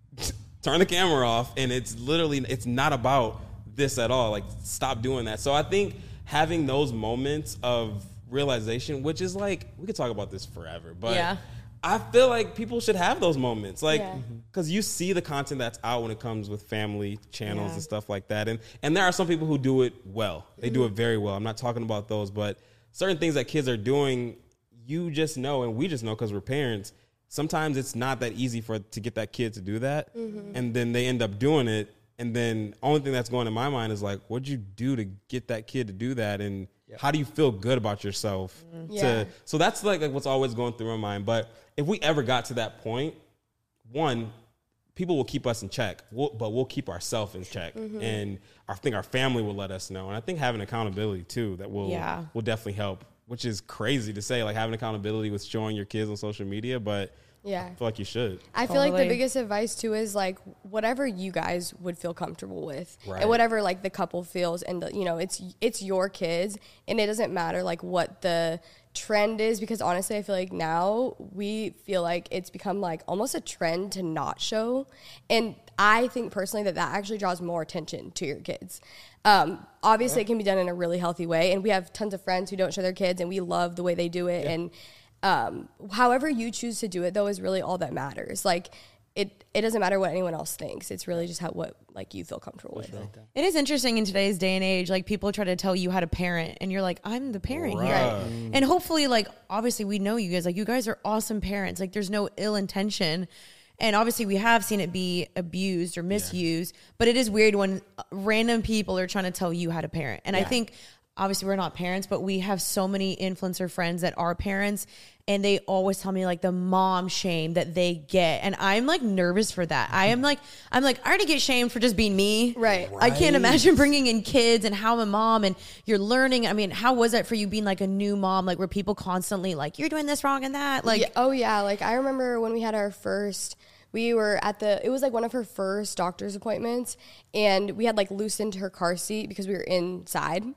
turn the camera off. And it's literally, it's not about this at all. Like, stop doing that. So I think having those moments of realization, which is like, we could talk about this forever, but Yeah. I feel like people should have those moments, like, Yeah. because you see the content that's out when it comes with family channels Yeah. and stuff like that, and and there are some people who do it well. They do it very well. I'm not talking about those, but certain things that kids are doing, you just know, and we just know because we're parents. Sometimes it's not that easy for to get that kid to do that, and then they end up doing it, and then only thing that's going in my mind is like, what'd you do to get that kid to do that, and how do you feel good about yourself? Yeah. To so that's like, like what's always going through my mind, but. If we ever got to that point, one, people will keep us in check, we'll, but we'll keep ourselves in check, and I think our family will let us know. And I think having accountability too, that will Yeah. will definitely help. Which is crazy to say, like having accountability with showing your kids on social media, but Yeah. I feel like you should. I feel like the Totally. biggest advice too is like whatever you guys would feel comfortable with, Right. and whatever like the couple feels, and the, you know it's it's your kids, and it doesn't matter like what the trend is, because honestly I feel like now we feel like it's become like almost a trend to not show, and I think personally that that actually draws more attention to your kids. Um, obviously it can be done in a really healthy way, and we have tons of friends who don't show their kids, and we love the way they do it, and um, however you choose to do it though is really all that matters. Like it, it doesn't matter what anyone else thinks. It's really just how what like you feel comfortable with. It is interesting in today's day and age, like people try to tell you how to parent and you're like, I'm the parent here. Right. And hopefully like, obviously we know you guys, like you guys are awesome parents. Like there's no ill intention. And obviously we have seen it be abused or misused, but it is weird when random people are trying to tell you how to parent. And I Yeah. think obviously we're not parents, but we have so many influencer friends that are parents, and they always tell me like the mom shame that they get. And I'm like nervous for that. I am like, I'm like, I already get shamed for just being me. Right. I can't imagine bringing in kids and how I'm a mom and you're learning. I mean, how was that for you being like a new mom? Like were people constantly like, you're doing this wrong and that? Like, Yeah, oh yeah, like I remember when we had our first, we were at the, it was like one of her first doctor's appointments, and we had like loosened her car seat because we were inside,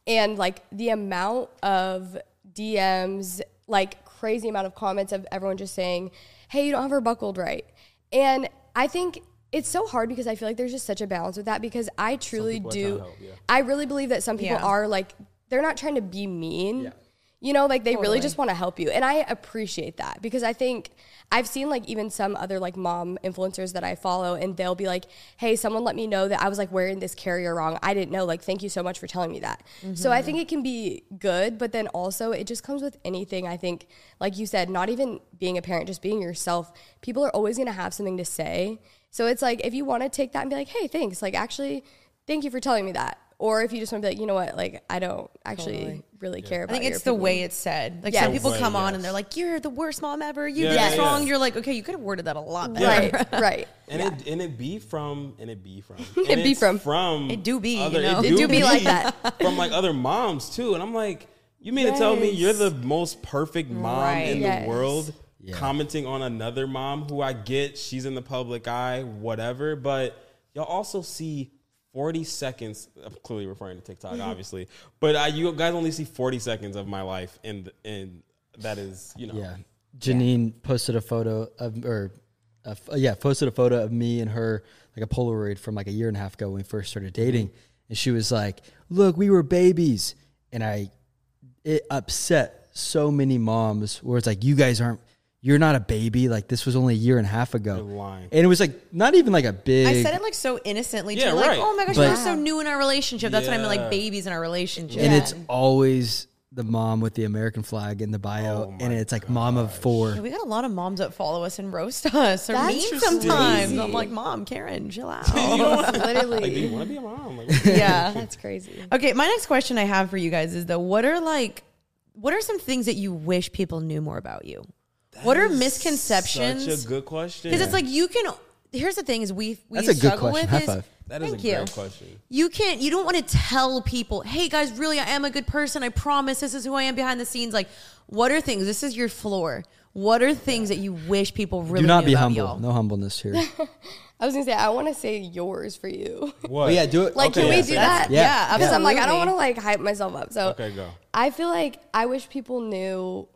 And like the amount of D Ms, like crazy amount of comments of everyone just saying, hey, you don't have her buckled right. And I think it's so hard because I feel like there's just such a balance with that, because I truly do. Help, yeah. I really believe that some people yeah. are like, they're not trying to be mean. Yeah. You know, like they totally. really just want to help you. And I appreciate that, because I think I've seen like even some other like mom influencers that I follow, and they'll be like, hey, someone let me know that I was like wearing this carrier wrong. I didn't know. Like, thank you so much for telling me that. Mm-hmm. So I think it can be good, but then also it just comes with anything. I think, like you said, not even being a parent, just being yourself. People are always going to have something to say. So it's like, if you want to take that and be like, hey, thanks. Like, actually, thank you for telling me that. Or if you just want to be like, you know what, like, I don't actually totally. really yeah. care about it. I think it's the way it's said. Like, yes. some people way, come yes. on and they're like, you're the worst mom ever. You yeah, did yeah, this yeah. wrong. You're like, okay, you could have worded that a lot better. Right, right. And yeah. it and it be from, and it be from. it be from. From. It do be, other, you know. It It do, do be, be like that. From like other moms too. And I'm like, you mean yes. to tell me you're the most perfect mom right. in yes. the world? Yeah. Commenting on another mom who I get, she's in the public eye, whatever. But y'all also see forty seconds. I'm clearly referring to TikTok, obviously, but uh, you guys only see forty seconds of my life, and and that is, you know, yeah. Janine yeah. posted a photo of, or uh, yeah, posted a photo of me and her, like a Polaroid from like a year and a half ago when we first started dating, and she was like, "Look, we were babies," and I, it upset so many moms where it's like, "You guys aren't." You're not a baby. Like, this was only a year and a half ago. You're lying. And it was like, not even like a big. I said it like so innocently. Yeah, too. right. Like, oh my gosh, But- you're so new in our relationship. That's what I mean, Yeah. like babies in our relationship. And Yeah. it's always the mom with the American flag in the bio. Oh my and it's like mom of four. Yeah, we got a lot of moms that follow us and roast us or That's mean crazy. sometimes. I'm like, Mom, Karen, chill out. Literally. Like, do you want to be a mom? Like, Yeah. That's crazy. Okay, my next question I have for you guys is though, what are like, what are some things that you wish people knew more about you? What are misconceptions? Such a good question. Because it's like you can. Here's the thing: is we we That's a good struggle question. with High is five. That is thank a you. great question. You can't. You don't want to tell people, "Hey guys, really, I am a good person. I promise. This is who I am behind the scenes." Like, what are things? This is your floor. What are things that you wish people really Do not knew be about humble. y'all? No humbleness here. I was going to say, I want to say yours for you. What? Oh, yeah, do it. Like, Okay, can we yeah, do so that? Yeah, yeah, Because I'm like, I don't absolutely. want to like hype myself up. So Okay, go. I feel like I wish people knew.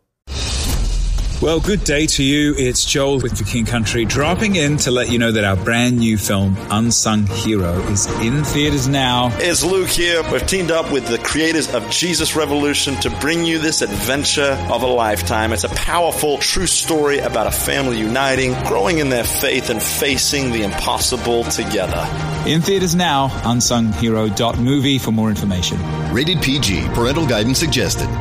Well, good day to you. It's Joel with The King Country dropping in to let you know that our brand new film, Unsung Hero, is in theaters now. It's Luke here. We've teamed up with the creators of Jesus Revolution to bring you this adventure of a lifetime. It's a powerful, true story about a family uniting, growing in their faith, and facing the impossible together. In theaters now, unsung hero dot movie for more information. Rated P G. Parental guidance suggested.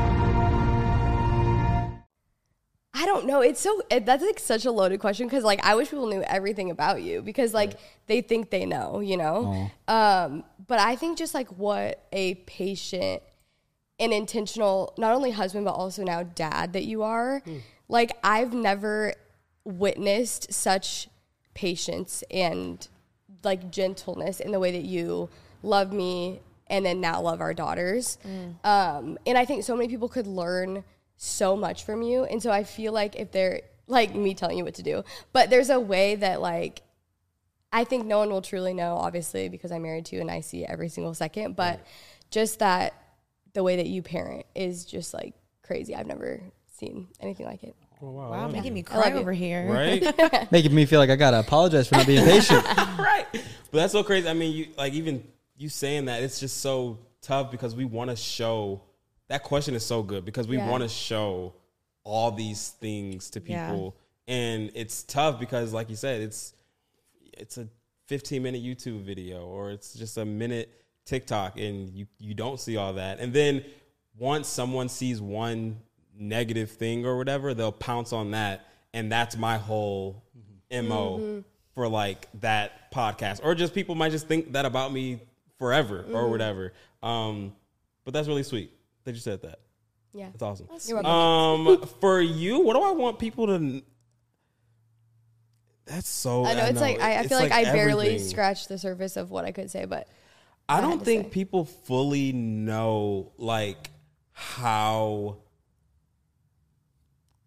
I don't know. It's so, it, that's like such a loaded question, because like I wish people knew everything about you, because like they think they know, you know? Um, but I think just like what a patient and intentional, not only husband, but also now dad that you are. Mm. Like, I've never witnessed such patience and like gentleness in the way that you love me and then now love our daughters. Mm. Um, and I think so many people could learn so much from you. And so I feel like if they're like me telling you what to do, but there's a way that like, I think no one will truly know, obviously, because I'm married to you and I see it every single second, but right. just that the way that you parent is just like crazy. I've never seen anything like it. Oh, wow, Wow, making you. me cry over here. Right? Making me feel like I got to apologize for not being patient. Right. But that's so crazy. I mean, you like even you saying that, it's just so tough because we want to show. That question is so good because we Yeah. want to show all these things to people, yeah. and it's tough because, like you said, it's it's a fifteen minute YouTube video or it's just a minute TikTok, and you you don't see all that. And then once someone sees one negative thing or whatever, they'll pounce on that, and that's my whole M O mm-hmm. for like that podcast, or just people might just think that about me forever mm-hmm. or whatever. Um, but that's really sweet that you said that. Yeah, that's awesome. That's um, for you, what do I want people to? That's so. I know I it's know. like I, I It's feel like, like I barely everything. scratched the surface of what I could say, but I I don't had to think say. people fully know like how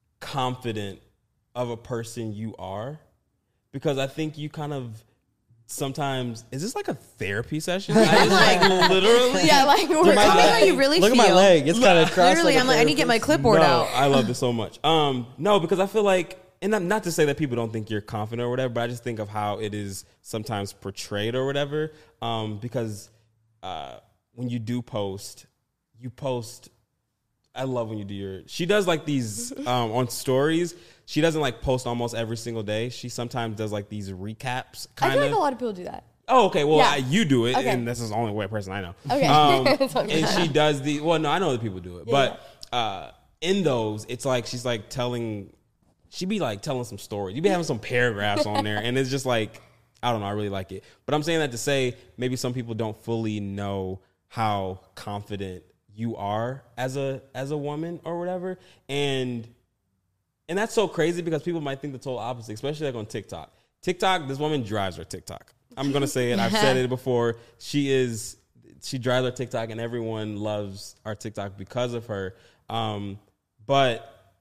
confident of a person you are, because I think you kind of sometimes, is this like a therapy session? I just like literally. Yeah, like we're Tell me how you really Look feel. at my leg. It's kind of crossed. Literally, like a I'm like, I need to get my clipboard no, out. I love this so much. Um, no, because I feel like, and not, not to say that people don't think you're confident or whatever, but I just think of how it is sometimes portrayed or whatever. Um, because uh, when you do post, you post. I love when you do your. She does like these um, on stories. She doesn't like post almost every single day. She sometimes does like these recaps. I Kind feel of. like a lot of people do that. Oh, okay. Well, Yeah. I, you do it, Okay. and this is the only way person I know. Okay. Um, That's what I'm and saying. she does the. Well, no, I know that people do it, but uh, in those, it's like she's like telling. She be like telling some stories. You be having some paragraphs on there, and it's just like I don't know. I really like it, but I'm saying that to say maybe some people don't fully know how confident you are as a as a woman or whatever, and and that's so crazy because people might think the total opposite, especially like on TikTok. TikTok, this woman drives her TikTok. I'm gonna say it. I've said it before. She is she drives our TikTok, and everyone loves our TikTok because of her. Um, but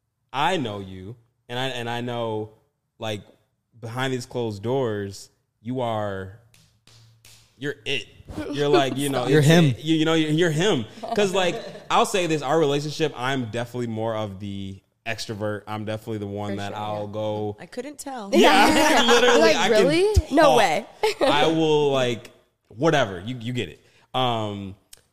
I know you, and I and I know like behind these closed doors, you are. You're it. You're like, you know, You're it's- him. You, you know, you're, you're him. Because like, I'll say this: our relationship, I'm definitely more of the extrovert. I'm definitely the one For that sure, I'll go. I couldn't tell. Yeah, literally. Like, I can really? No talk. way. I will like whatever. You you get it. Um,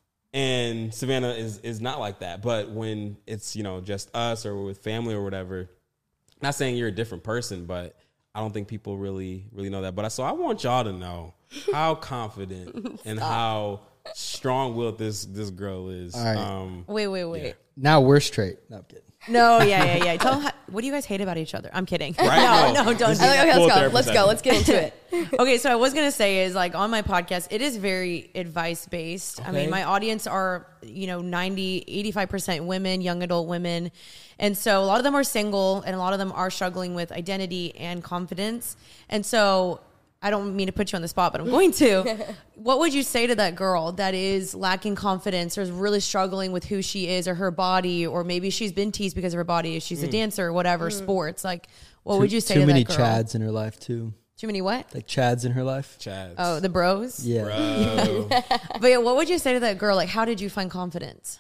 and Savannah is is not like that. But when it's, you know, just us or with family or whatever, not saying you're a different person, but I don't think people really really know that. But I, so I want y'all to know how confident and how strong-willed this this girl is. All right. Um, Wait, wait, wait. Yeah. Now we're straight. No, I'm kidding. No, yeah, yeah, yeah. Tell them how, what do you guys hate about each other? I'm kidding. Right? No, No. no, don't This do is Okay, that. okay, full let's go. therapy Let's go. session. Let's get into it. Okay, so I was gonna say is like on my podcast, it is very advice based. I Okay. mean, my audience are, you know, ninety, eighty-five percent women, young adult women. And so a lot of them are single and a lot of them are struggling with identity and confidence. And so I don't mean to put you on the spot, but I'm going to. What would you say to that girl that is lacking confidence or is really struggling with who she is or her body, or maybe she's been teased because of her body, she's a dancer or whatever, sports? Like, what would you say Too to many that girl? Chads in her life too. Too many what? Like Chads in her life. Chad. Oh, the bros? Yeah. Bro. But yeah, what would you say to that girl? Like, how did you find confidence?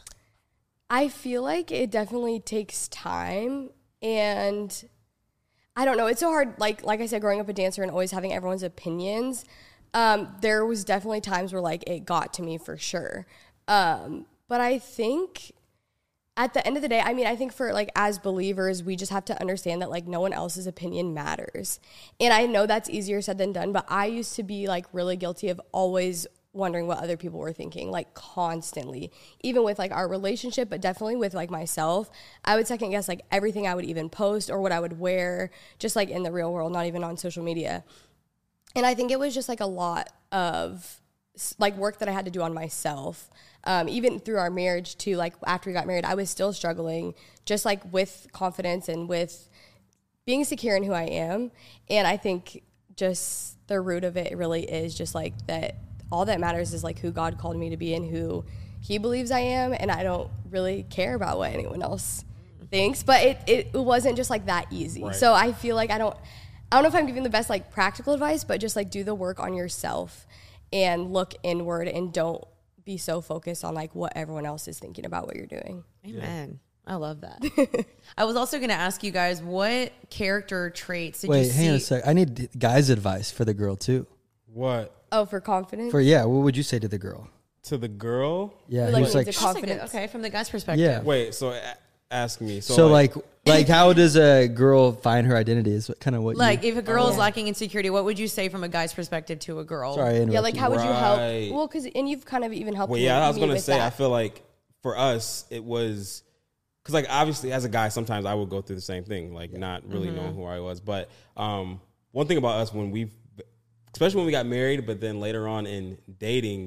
I feel like it definitely takes time, and I don't know. It's so hard. Like like I said, growing up a dancer and always having everyone's opinions. Um, there was definitely times where like it got to me for sure. Um, but I think at the end of the day, I mean, I think for like as believers, we just have to understand that like no one else's opinion matters. And I know that's easier said than done, but I used to be like really guilty of always wondering what other people were thinking, like constantly, even with like our relationship, but definitely with like myself. I would second guess like everything I would even post or what I would wear, just like in the real world, not even on social media. And I think it was just like a lot of like work that I had to do on myself. Um, even through our marriage too, like after we got married, I was still struggling just like with confidence and with being secure in who I am. And I think just the root of it really is just like that all that matters is like who God called me to be and who he believes I am. And I don't really care about what anyone else thinks, but it, it, it wasn't just like that easy. Right. So I feel like I don't, I don't know if I'm giving the best like practical advice, but just like do the work on yourself and look inward and don't be so focused on like what everyone else is thinking about what you're doing. Amen. I love that. I was also going to ask you guys, what character traits did Wait, you hang on a see? sec. I need guys' advice for the girl too. What? Oh, for confidence? For yeah, what would you say to the girl? To the girl? Yeah, Like, who's needs like, a That's a good- confidence. okay, from the guy's perspective. yeah. Wait, so a- ask me. So, So, like, like, how does a girl find her identity? Is what kind of what? Like, you, if a girl is Oh. lacking insecurity, what would you say from a guy's perspective to a girl? sorry, I Yeah, interrupted like you. how would you Right. help? Well, because and you've kind of even helped. well, me, yeah, I was me going to with say, that. I feel like for us, it was, because like obviously as a guy, sometimes I would go through the same thing, like not really Mm-hmm. knowing who I was. But um, one thing about us when we've, especially when we got married, but then later on in dating,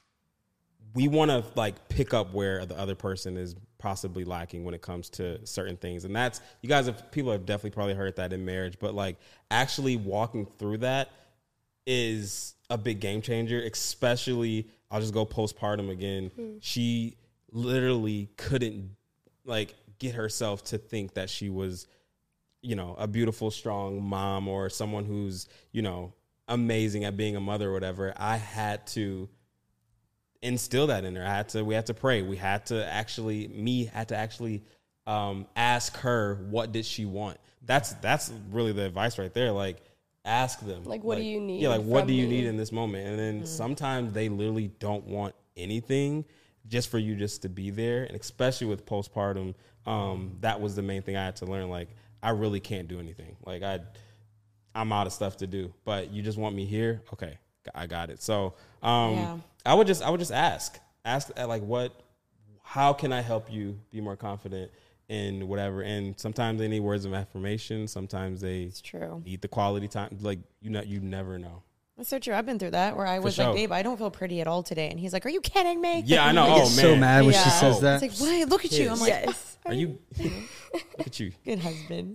we want to like pick up where the other person is possibly lacking when it comes to certain things. And that's, you guys have, people have definitely probably heard that in marriage, but like actually walking through that is a big game changer, especially, I'll just go postpartum again. Hmm. She literally couldn't like get herself to think that she was, you know, a beautiful, strong mom or someone who's, you know, amazing at being a mother or whatever, I had to instill that in her. I had to, we had to pray. We had to actually, me had to actually um, ask her, what did she want? That's, that's really the advice right there. Like, ask them. Like, what do you need Yeah, like, what from do you me? need in this moment? And then sometimes they literally don't want anything, just for you just to be there. And especially with postpartum, um, that was the main thing I had to learn. Like, I really can't do anything. Like, I, I'm out of stuff to do, but you just want me here? Okay, I got it. So um, Yeah. I would just, I would just ask, ask uh, like, what, how can I help you be more confident in whatever? And sometimes they need words of affirmation. Sometimes they It's true. need the quality time. Like, you know, you never know. That's so true. I've been through that where I was sure. like, babe, I don't feel pretty at all today. And he's like, are you kidding me? Yeah, I know. I Oh, get man. so mad when she Yeah. says that. It's like, what? Look at you. I'm like, Yes. Are you, look at you. good husband.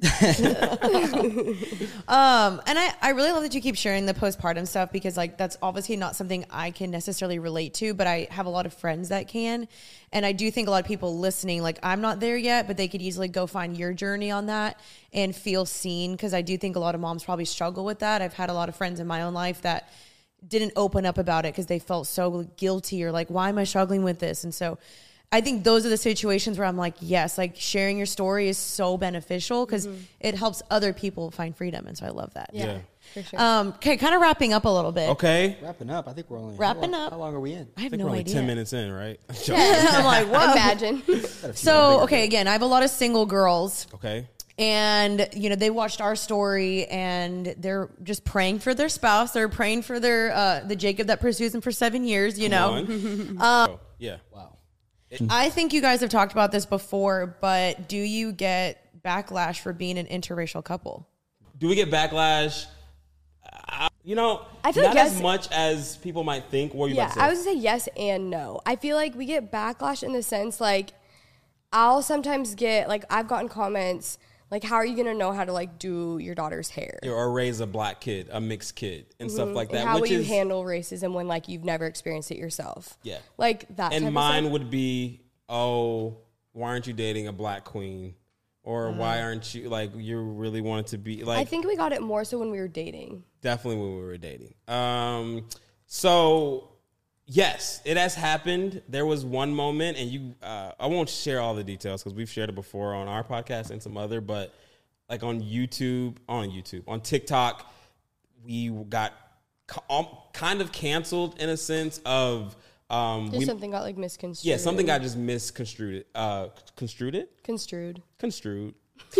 um, and I, I really love that you keep sharing the postpartum stuff because like that's obviously not something I can necessarily relate to, but I have a lot of friends that can. And I do think a lot of people listening, like I'm not there yet, but they could easily go find your journey on that and feel seen. Because I do think a lot of moms probably struggle with that. I've had a lot of friends in my own life that didn't open up about it because they felt so guilty or like, why am I struggling with this? And so I think those are the situations where I'm like, yes, like sharing your story is so beneficial because Mm-hmm. it helps other people find freedom. And so I love that. Yeah. Yeah. For sure. Um, okay, kind of wrapping up a little bit. Okay. Wrapping up. I think we're only Wrapping how long, up. How long are we in? I have I think no we're only idea. ten minutes in, right? I'm like, whoa. Imagine. So, okay, again, I have a lot of single girls. Okay. And, you know, they watched our story and they're just praying for their spouse. They're praying for their, uh, the Jacob that pursues them for seven years, you know. One. Oh, yeah. Wow. I think you guys have talked about this before, but do you get backlash for being an interracial couple? Do we get backlash? Uh, you know, I feel not like as yes. much as people might think. What are you Yeah, about to say? I would say yes and no. I feel like we get backlash in the sense like I'll sometimes get like I've gotten comments like, how are you gonna know how to like do your daughter's hair? or raise a black kid, a mixed kid, and stuff like that. And how which will you is, handle racism when like you've never experienced it yourself? Yeah. Like that. type and of mine stuff. would be, oh, why aren't you dating a black queen? Or why aren't you, like, you really wanted to be, like, I think we got it more so when we were dating. definitely when we were dating. Um, so, yes, it has happened. There was one moment, and you, uh, I won't share all the details because we've shared it before on our podcast and some other, but like on YouTube, on YouTube, on TikTok, we got ca- um, kind of canceled in a sense of, um, Just we, something got like misconstrued. yeah, something got just misconstrued. Uh, construed it? construed. Construed.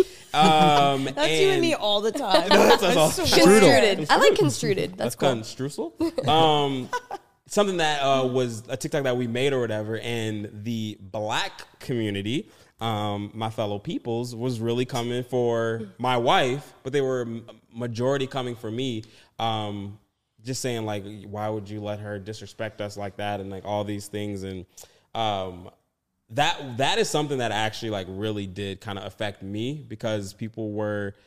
Um, That's you and me all the time. That's us all. Construed. I like construed. That's That's cool. called streusel. Um, something that uh, was a TikTok that we made or whatever, and the black community, um, my fellow peoples, was really coming for my wife, but they were m- majority coming for me. Um, just saying like, why would you let her disrespect us like that, and like all these things, and um, that that is something that actually like really did kind of affect me because people were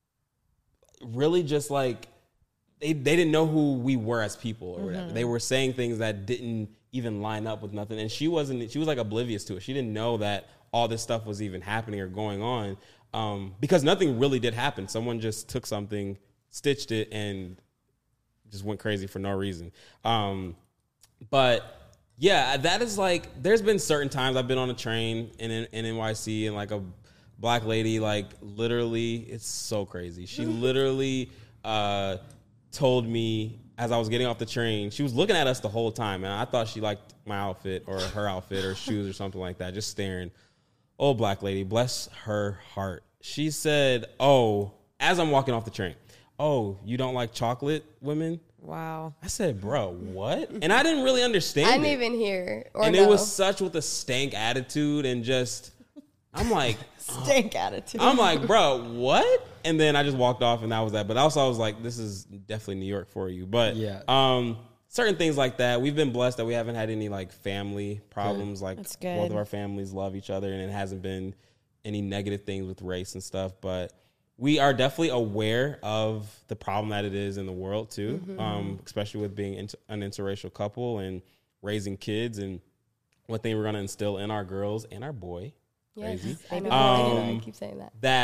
really just like they they didn't know who we were as people or whatever. They were saying things that didn't even line up with nothing, and she wasn't. She was like oblivious to it. She didn't know that all this stuff was even happening or going on um, because nothing really did happen. Someone just took something, stitched it, and just went crazy for no reason. Um, but yeah, that is like, there's been certain times I've been on a train in, in, in N Y C and like a black lady, like literally, it's so crazy. She literally uh, told me as I was getting off the train, she was looking at us the whole time. And I thought she liked my outfit or her outfit or shoes or something like that, just staring. Oh, black lady, bless her heart. She said, oh, as I'm walking off the train, oh, you don't like chocolate women? Wow. I said, bro, what? And I didn't really understand I didn't it. even hear. Or and no. it was such with a stank attitude and just, I'm like, Stank attitude. I'm like, bro, what? And then I just walked off and that was that. But also I was like, this is definitely New York for you. But Yeah. um, certain things like that, we've been blessed that we haven't had any like family problems. Like That's good. both of our families love each other and it hasn't been any negative things with race and stuff. But we are definitely aware of the problem that it is in the world too, Mm-hmm. um, especially with being inter- an interracial couple and raising kids and what thing we're going to instill in our girls and our boy. Yes. Crazy. I know. Um, I know. I keep saying that. That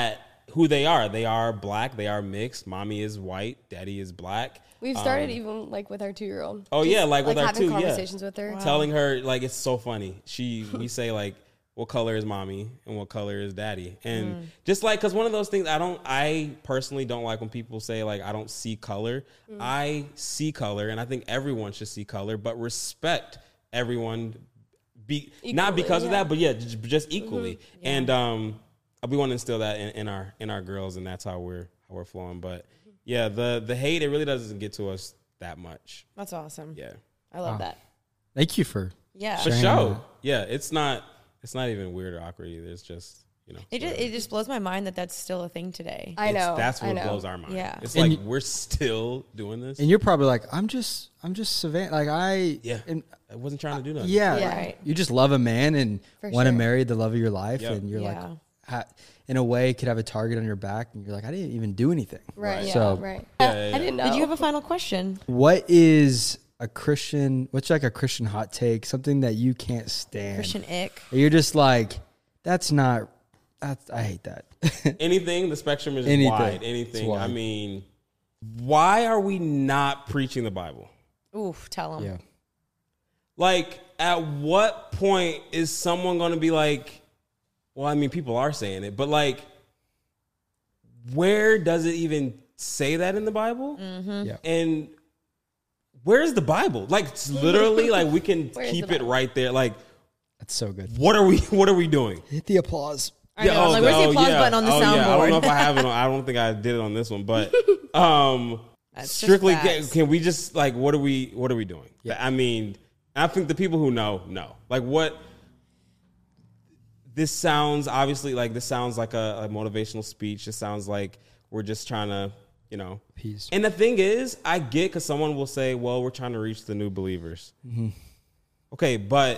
who they are. They are black. They are mixed. Mommy is white. Daddy is black. We've started um, even like with our two year old. Oh yeah, like, like with our having two. conversations yeah. with her, wow. telling her like it's so funny. She we say like, what color is mommy and what color is daddy, and mm. just like because one of those things I don't. I personally don't like when people say like I don't see color. Mm. I see color, and I think everyone should see color, but respect everyone. Be equally, not because yeah. of that, but yeah, just, just equally. Mm-hmm. Yeah. And um, we want to instill that in, in our in our girls, and that's how we're how we're flowing. But yeah, the the hate it really doesn't get to us that much. That's awesome. Yeah, I love wow. that. Thank you for yeah for sure. Yeah, it's not it's not even weird or awkward either. It's just. You know, it just, it just blows my mind that that's still a thing today. I know. It's, that's what I know. blows our mind. Yeah. It's And like you, we're still doing this. And you're probably like, I'm just, I'm just Savannah. Like I, yeah, and, I wasn't trying to do nothing. Yeah, yeah. Like, Right. you just love a man and For want to sure. marry the love of your life, Yep. and you're Yeah. like, ha, in a way, could have a target on your back, and you're like, I didn't even do anything. Right. Right. Yeah. So- right. Yeah, yeah, yeah. I didn't know. Did you have a final question? What is a Christian? What's like a Christian hot take? Something that you can't stand. Christian ick. You're just like, that's not. That's, I hate that. Anything, the spectrum is Anything. wide. It's Anything. wide. I mean, why are we not preaching the Bible? Oof, tell them. Yeah. Like, at what point is someone going to be like, well, I mean, people are saying it, but like, where does it even say that in the Bible? Mm-hmm. Yeah. And where's the Bible? Like, it's literally, like, we can Where's keep the it Bible? right there. Like, That's so good. what are we, what are we doing? Hit the applause. I know. I'm like, where's the applause button on the oh, soundboard? Yeah. I don't know if I have it on, I don't think I did it on this one, but um, That's just strictly, can, facts. can we just, like, what are we, what are we doing? Yeah. I mean, I think the people who know, know. Like, what, this sounds, obviously, like, this sounds like a, a motivational speech. It sounds like we're just trying to, you know. Peace. And the thing is, I get because someone will say, well, we're trying to reach the new believers. Mm-hmm. Okay, but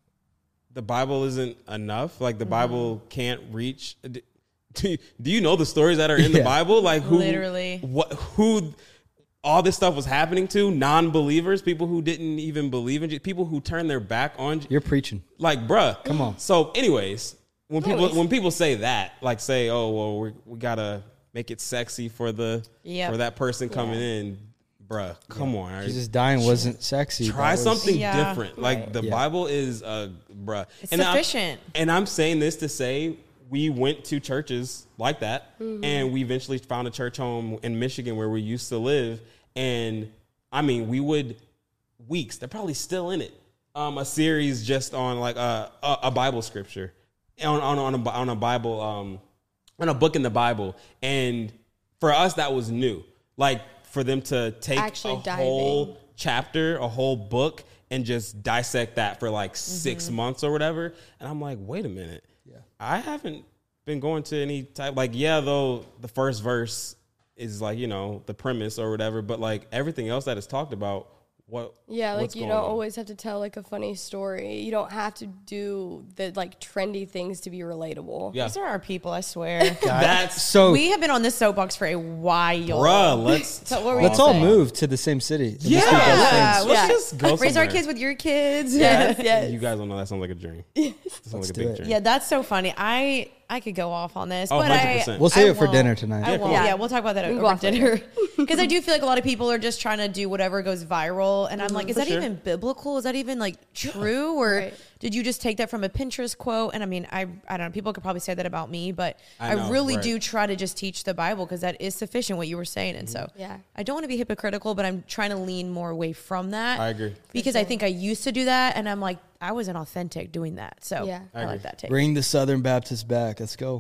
the Bible isn't enough. Like, the mm-hmm. Bible can't reach. Do you, do you know the stories that are in Yeah. the Bible? Like, who, Literally. what, who, all this stuff was happening to non-believers, people who didn't even believe in Jesus, people who turned their back on. You're preaching. Like, bruh, Come on. So, anyways, when people Anyways. when people say that, like, say, oh, well, we we gotta make it sexy for the Yep. for that person coming in, bruh. Come on, all right? Jesus dying wasn't sexy. Try That was- something Yeah. different. Like, the Yeah. Bible is, uh, bruh. It's and I'm- sufficient. and I'm saying this to say we went to churches like that, Mm-hmm. and we eventually found a church home in Michigan where we used to live. And I mean, we would weeks. They're probably still in it. Um, a series just on like a a, a Bible scripture, on on on a, on a Bible um on a book in the Bible. And for us, that was new. Like, for them to take Actually a dive whole in. chapter, a whole book, and just dissect that for like Mm-hmm. six months or whatever. And I'm like, wait a minute. Yeah. I haven't been going to any type, like, yeah, though the first verse is like, you know, the premise or whatever, but like everything else that is talked about, what Yeah, like what's you going don't on? always have to tell like a funny story. You don't have to do the like trendy things to be relatable. Yeah. These are our people, I swear. That's So We have been on this soapbox for a while. bruh, let's So what were let's you all saying? move to the same city. and just yeah, do those things. let's Yeah. just go Raise our somewhere. kids with your kids. Yes, yes. You guys don't know, that sounds like a dream. That sounds like a do big it. dream. Yeah, that's so funny. I I could go off on this, Oh, but one hundred percent. I We'll save I it for won't. dinner tonight. I Yeah, won't. come on. Yeah, we'll talk about that We can over go off dinner because I do feel like a lot of people are just trying to do whatever goes viral, and I'm like, is For that sure. even biblical? Is that even like true, or Right. did you just take that from a Pinterest quote? And I mean, I I don't know. People could probably say that about me, but I I, know, really right. do try to just teach the Bible because that is sufficient. What you were saying, and so Yeah. I don't want to be hypocritical, but I'm trying to lean more away from that. I agree. because I think I used to do that, and I'm like, I wasn't authentic doing that. So Yeah. I, I like agree. that take. Bring the Southern Baptists back. Let's go.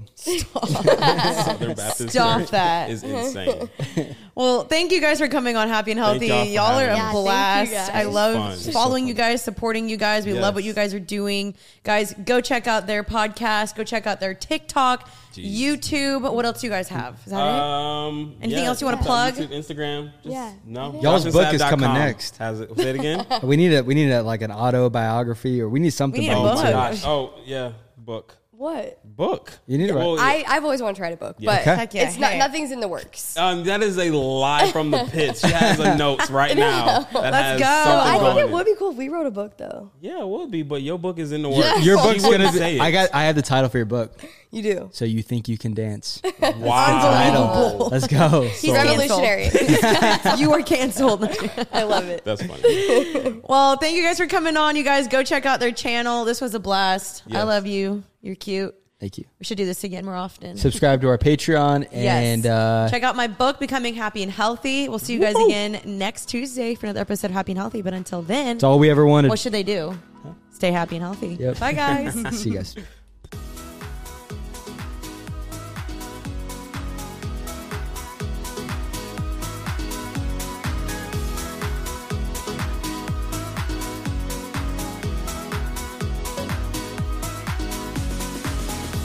Southern Baptist Stop Church that. is insane. Well, thank you guys for coming on Happy and Thank Healthy. y'all for Y'all are having a us. Yeah, thank you, blast. guys. I love Fun. It's so following fun. you guys, supporting you guys. We love what Yes. you guys are doing. Guys, go check out their podcast. Go check out their TikTok, Jeez. YouTube. What else do you guys have? Is that it? Um, Anything yeah, else you wanna TikTok, plug? YouTube, Instagram. Just, Yeah. No. Y'all's Josh book and is Sab dot coming com next. Has it? Say it again. We need a we need a like an autobiography, or we need something. We need a about Oh book. you my too. gosh. Oh yeah, book. What? Book. You need to Well, I, I've always wanted to write a book, Yeah. but Okay. Heck yeah, it's not hey. nothing's in the works. Um, that is a lie from the pits. She has the notes right now. That Let's has go. something I going think it in. would be cool if we wrote a book, though. Yeah, it would be, but your book is in the works. Your She book's gonna wouldn't be. say it. I got. I have the title for your book. You do. So you think you can dance? Wow. Title. Let's go. He's Revolutionary. You are canceled. I love it. That's funny. Well, thank you guys for coming on. You guys go check out their channel. This was a blast. I Yes. love you. You're cute. Thank you. We should do this again more often. Subscribe to our Patreon Yes. and uh, check out my book, Becoming Happy and Healthy. We'll see you guys again next Tuesday for another episode of Happy and Healthy. But until then, it's all we ever wanted. what should they do? Stay happy and healthy. Yep. Bye, guys. See you guys.